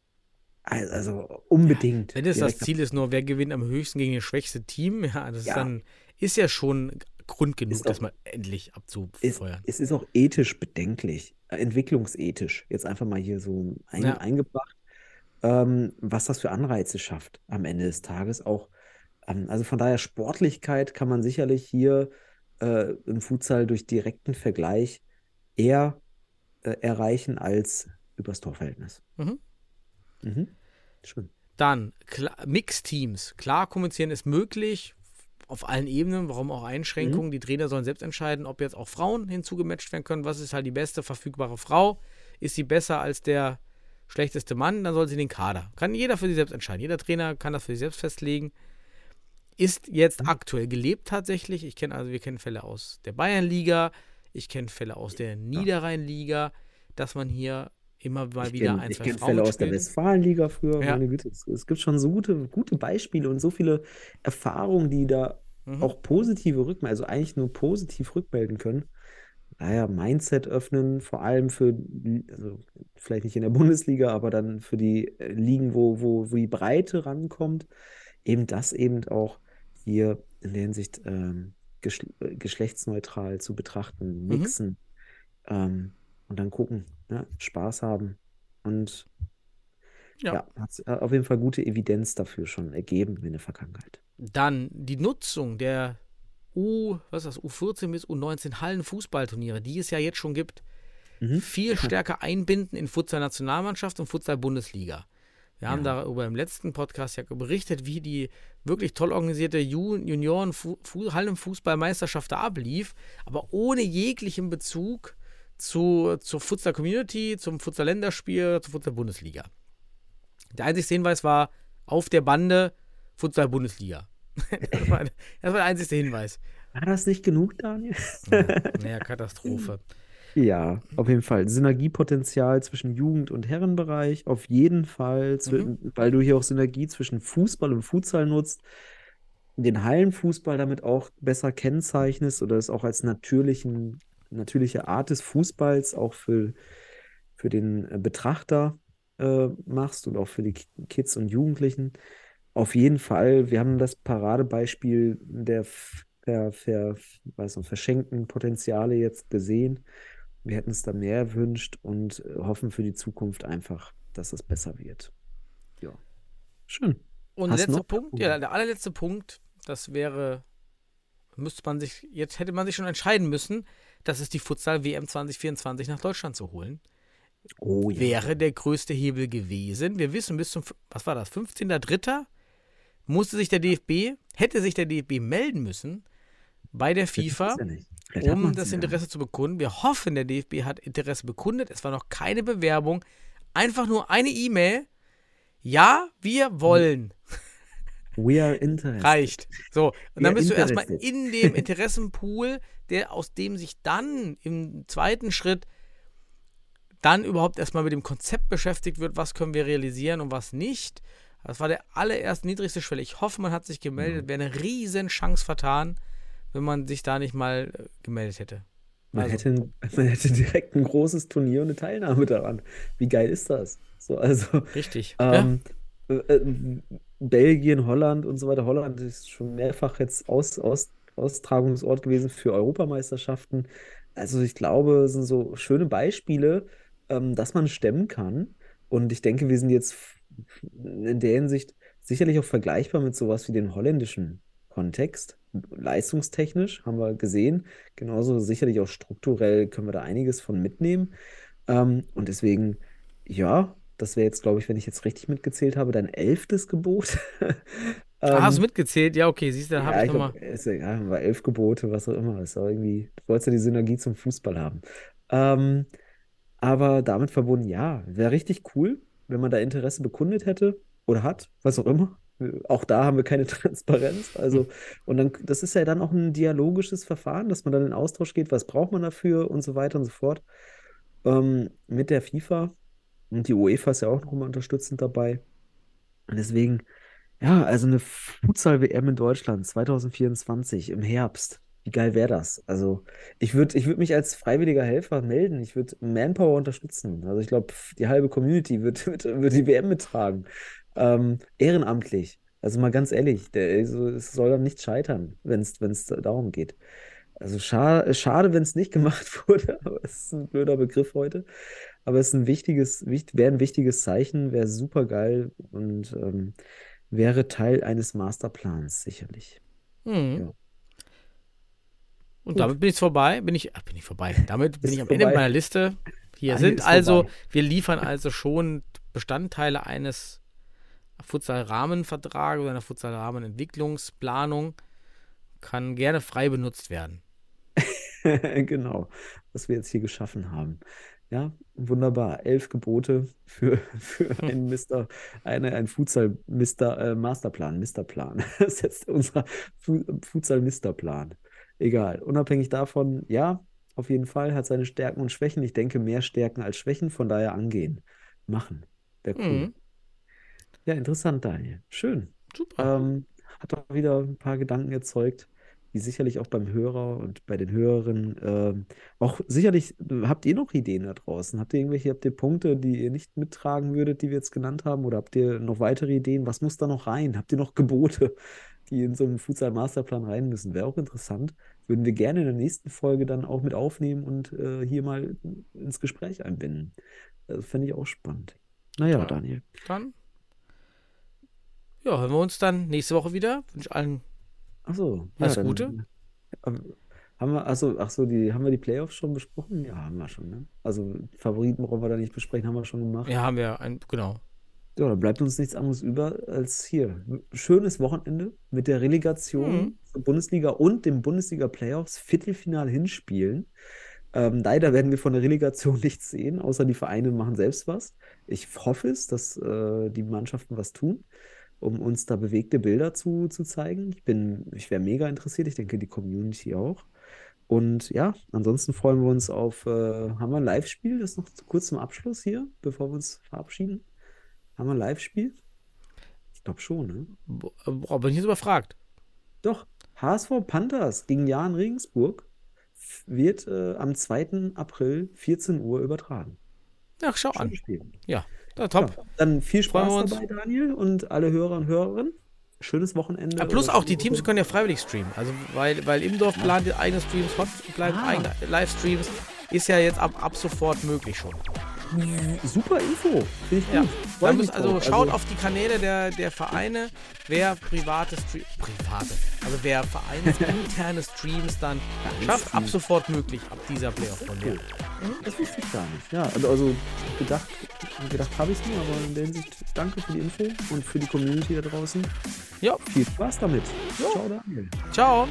Also unbedingt. Wenn es das direkt- Ziel ist, nur wer gewinnt am höchsten gegen das schwächste Team, ja, das ist Ja. dann, ist ja schon Grund genug, Ist das auch- mal endlich Es, abzufeuern. es ist auch ethisch bedenklich, äh, entwicklungsethisch, jetzt einfach mal hier so ein, Ja. eingebracht, ähm, was das für Anreize schafft am Ende des Tages auch. Ähm, also von daher Sportlichkeit kann man sicherlich hier äh, im Futsal durch direkten Vergleich eher äh, erreichen als übers Torverhältnis. Mhm. Mhm. Schön. Dann klar, Mixteams. Klar kommunizieren ist möglich, auf allen Ebenen, warum auch Einschränkungen. Die Trainer sollen selbst entscheiden, ob jetzt auch Frauen hinzugematcht werden können. Was ist halt die beste verfügbare Frau? Ist sie besser als der schlechteste Mann? Dann soll sie in den Kader. Kann jeder für sich selbst entscheiden. Jeder Trainer kann das für sich selbst festlegen. Ist jetzt aktuell gelebt tatsächlich. Ich kenne also, wir kennen Fälle aus der Bayernliga, ich kenne Fälle aus der Niederrheinliga, dass man hier immer mal Ich wieder kenne ein, ich zwei kenn Frauen Fälle aus der spielen. Westfalenliga früher, Ja. meine Güte. Es, es gibt schon so gute, gute Beispiele und so viele Erfahrungen, die da Mhm. auch positive Rückmelden, also eigentlich nur positiv rückmelden können. Daher Mindset öffnen, vor allem für, also vielleicht nicht in der Bundesliga, aber dann für die äh, Ligen, wo, wo, wo die Breite rankommt, eben das eben auch hier in der Hinsicht ähm, geschl äh, geschlechtsneutral zu betrachten, mixen ähm, und dann gucken, ne? Spaß haben und Ja. ja, hat auf jeden Fall gute Evidenz dafür schon ergeben in der Vergangenheit. Dann die Nutzung der U, was ist das, U vierzehn bis U neunzehn Hallen-Fußballturniere, die es ja jetzt schon gibt, Mhm. viel stärker einbinden in Futsal-Nationalmannschaft und Futsal-Bundesliga. Wir haben Ja. darüber im letzten Podcast ja berichtet, wie die wirklich toll organisierte Ju- Junioren-Hallenfußballmeisterschaft da ablief, aber ohne jeglichen Bezug zu, zur Futsal-Community, zum Futsal-Länderspiel, zur Futsal-Bundesliga. Der einzige Hinweis war auf der Bande Futsal-Bundesliga. Das war, das war der einzige Hinweis. War das nicht genug, Daniel? Naja, Katastrophe. Ja, auf jeden Fall. Synergiepotenzial zwischen Jugend- und Herrenbereich, auf jeden Fall, zwi- weil du hier auch Synergie zwischen Fußball und Futsal nutzt, den Hallenfußball damit auch besser kennzeichnest oder es auch als natürlichen, natürliche Art des Fußballs auch für, für den äh, Betrachter äh, machst und auch für die Ki- Kids und Jugendlichen. Auf jeden Fall, wir haben das Paradebeispiel der, f- der, der weiß nicht, verschenkten Potenziale jetzt gesehen. Wir hätten es da mehr erwünscht und äh, hoffen für die Zukunft einfach, dass es besser wird. Ja, schön. Und Hast du letzter noch? Punkt, ja, der allerletzte Punkt, das wäre, müsste man sich, jetzt hätte man sich schon entscheiden müssen, das ist die Futsal-W M zwanzig vierundzwanzig nach Deutschland zu holen. Oh ja. Wäre der größte Hebel gewesen. Wir wissen, bis zum, was war das, fünfzehnter dritter musste sich der D F B, hätte sich der D F B melden müssen bei der FIFA, Ist ja nicht. Vielleicht hat um man's das ja. Interesse zu bekunden. Wir hoffen, der D F B hat Interesse bekundet. Es war noch keine Bewerbung. Einfach nur eine E-Mail. Ja, wir wollen. We are interested. Reicht. So, und Ja, dann bist du erstmal interested. in dem Interessenpool, der aus dem sich dann im zweiten Schritt dann überhaupt erstmal mit dem Konzept beschäftigt wird, was können wir realisieren und was nicht. Das war der allererst niedrigste Schwelle. Ich hoffe, man hat sich gemeldet. Wäre eine riesen Chance vertan, wenn man sich da nicht mal äh, gemeldet hätte. Man, Also, hätte, man hätte direkt ein großes Turnier und eine Teilnahme daran. Wie geil ist das? So, also, richtig. ähm, äh, äh, Belgien, Holland und so weiter. Holland ist schon mehrfach jetzt aus, aus, Austragungsort gewesen für Europameisterschaften. Also ich glaube, es sind so schöne Beispiele, ähm, dass man stemmen kann. Und ich denke, wir sind jetzt f- in der Hinsicht sicherlich auch vergleichbar mit sowas wie dem holländischen Kontext. Leistungstechnisch haben wir gesehen. Genauso sicherlich auch strukturell können wir da einiges von mitnehmen. Ähm, und deswegen, ja, das wäre jetzt, glaube ich, wenn ich jetzt richtig mitgezählt habe, dein elftes Gebot. Ah, hast du Ähm, mitgezählt? Ja, okay, siehst du, dann habe ja, ich ich nochmal. glaube, es ja, war elf Gebote, was auch immer. Ist auch irgendwie, du wolltest ja die Synergie zum Fußball haben. Ähm, aber damit verbunden, ja, wäre richtig cool, wenn man da Interesse bekundet hätte oder hat, was auch immer. Auch da haben wir keine Transparenz. Also, und dann, das ist ja dann auch ein dialogisches Verfahren, dass man dann in Austausch geht, was braucht man dafür und so weiter und so fort. Ähm, mit der FIFA und die UEFA ist ja auch noch immer unterstützend dabei. Und deswegen. Ja, also eine Futsal-W M in Deutschland zwanzig vierundzwanzig im Herbst. Wie geil wäre das? Also ich würde ich würd mich als freiwilliger Helfer melden. Ich würde Manpower unterstützen. Also ich glaube, die halbe Community wird, wird, wird die W M mittragen. Ähm, ehrenamtlich. Also mal ganz ehrlich, der, also es soll dann nicht scheitern, wenn es wenn es darum geht. Also scha schade, wenn es nicht gemacht wurde, aber es ist ein blöder Begriff heute. Aber es ist ein wichtiges, wicht, wäre ein wichtiges Zeichen, wäre super geil und ähm, wäre Teil eines Masterplans, sicherlich. Mhm. Ja. Und Gut. damit bin ich vorbei. Bin ich, ach, bin ich vorbei. Damit bin Ist ich am Ende vorbei. meiner Liste. Hier Daniel sind ist also, vorbei. wir liefern also schon Bestandteile eines Futsal-Rahmenvertrages oder einer Futsal-Rahmenentwicklungsplanung. Kann gerne frei benutzt werden. Genau, was wir jetzt hier geschaffen haben. Ja, wunderbar. Elf Gebote für, für einen Mister, eine, ein Futsal-Mister, äh, Masterplan, Misterplan. Das ist jetzt unser Fu Futsal-Misterplan. Egal. Unabhängig davon, ja, auf jeden Fall hat seine Stärken und Schwächen. Ich denke, mehr Stärken als Schwächen, von daher angehen. Machen. Wäre cool. Mhm. Ja, interessant, Daniel. Schön. Super. Ähm, hat auch wieder ein paar Gedanken erzeugt, die sicherlich auch beim Hörer und bei den Hörerinnen ähm, auch sicherlich, habt ihr noch Ideen da draußen? Habt ihr irgendwelche, habt ihr Punkte, die ihr nicht mittragen würdet, die wir jetzt genannt haben? Oder habt ihr noch weitere Ideen? Was muss da noch rein? Habt ihr noch Gebote, die in so einen Futsal-Masterplan rein müssen? Wäre auch interessant. Würden wir gerne in der nächsten Folge dann auch mit aufnehmen und äh, hier mal ins Gespräch einbinden. Das fände ich auch spannend. Naja, Ja. Daniel. Dann, ja, hören wir uns dann nächste Woche wieder. Wünsche allen Ach so, Alles dann, Gute. ähm, haben wir, ach so, ach so, die, haben wir die Playoffs schon besprochen? Ja, haben wir schon, ne? Also Favoriten brauchen wir da nicht besprechen, haben wir schon gemacht. Ja, haben wir ein, genau. Ja, da bleibt uns nichts anderes über als hier. Schönes Wochenende mit der Relegation Mhm. zur Bundesliga und dem Bundesliga-Playoffs Viertelfinal hinspielen. Ähm, leider werden wir von der Relegation nichts sehen, außer die Vereine machen selbst was. Ich hoffe es, dass äh, die Mannschaften was tun, um uns da bewegte Bilder zu, zu zeigen. Ich bin, ich wäre mega interessiert, ich denke die Community auch. Und ja, ansonsten freuen wir uns auf, äh, haben wir ein Live-Spiel, das noch kurz zum Abschluss hier, bevor wir uns verabschieden. Haben wir ein Live-Spiel? Ich glaube schon, ne? Boah, bin ich jetzt überfragt. Doch, H S V Panthers gegen Jahn Regensburg f- wird äh, am zweiten April vierzehn Uhr übertragen. Ja, schau an. Schönes Spiel. Ja, na, top. Ja, dann viel Freuen wir Spaß uns. dabei, Daniel, und alle Hörer und Hörerinnen. Schönes Wochenende. Ja, plus oder auch die Teams können ja freiwillig streamen. Also, weil, weil Imdorf plant die eigene Streams, Hot bleibt Ah. eigene Livestreams. Ist ja jetzt ab, ab sofort möglich schon. Super Info. Finde ich Ja. gut. Da Freu mich müsst, also drauf. schaut auf die Kanäle der, der Vereine, wer private Streams, private, also wer vereinsinterne Streams dann schafft, ab sofort möglich, ab dieser Playoff-Runde. Das wusste ich gar nicht. Ja, also, also gedacht, gedacht habe ich es mir, aber in der Hinsicht danke für die Info und für die Community da draußen. Ja, Viel Spaß damit. Ciao, Daniel. ciao.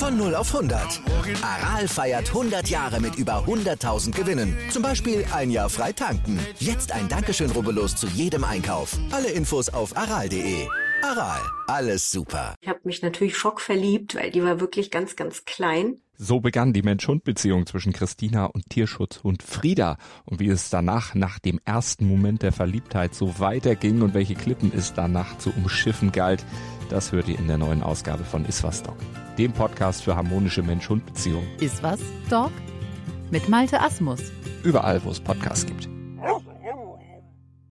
Von null auf hundert. Aral feiert hundert Jahre mit über hunderttausend Gewinnen. Zum Beispiel ein Jahr frei tanken. Jetzt ein Dankeschön, rubbellos zu jedem Einkauf. Alle Infos auf aral punkt de. Aral, alles super. Ich habe mich natürlich schockverliebt, weil die war wirklich ganz, ganz klein. So begann die Mensch-Hund-Beziehung zwischen Christina und Tierschutzhund Frieda. Und wie es danach, nach dem ersten Moment der Verliebtheit, so weiterging und welche Klippen es danach zu umschiffen galt, das hört ihr in der neuen Ausgabe von Iswas Dog, dem Podcast für harmonische Mensch-Hund-Beziehungen. Iswas Dog mit Malte Asmus. Überall, wo es Podcasts gibt.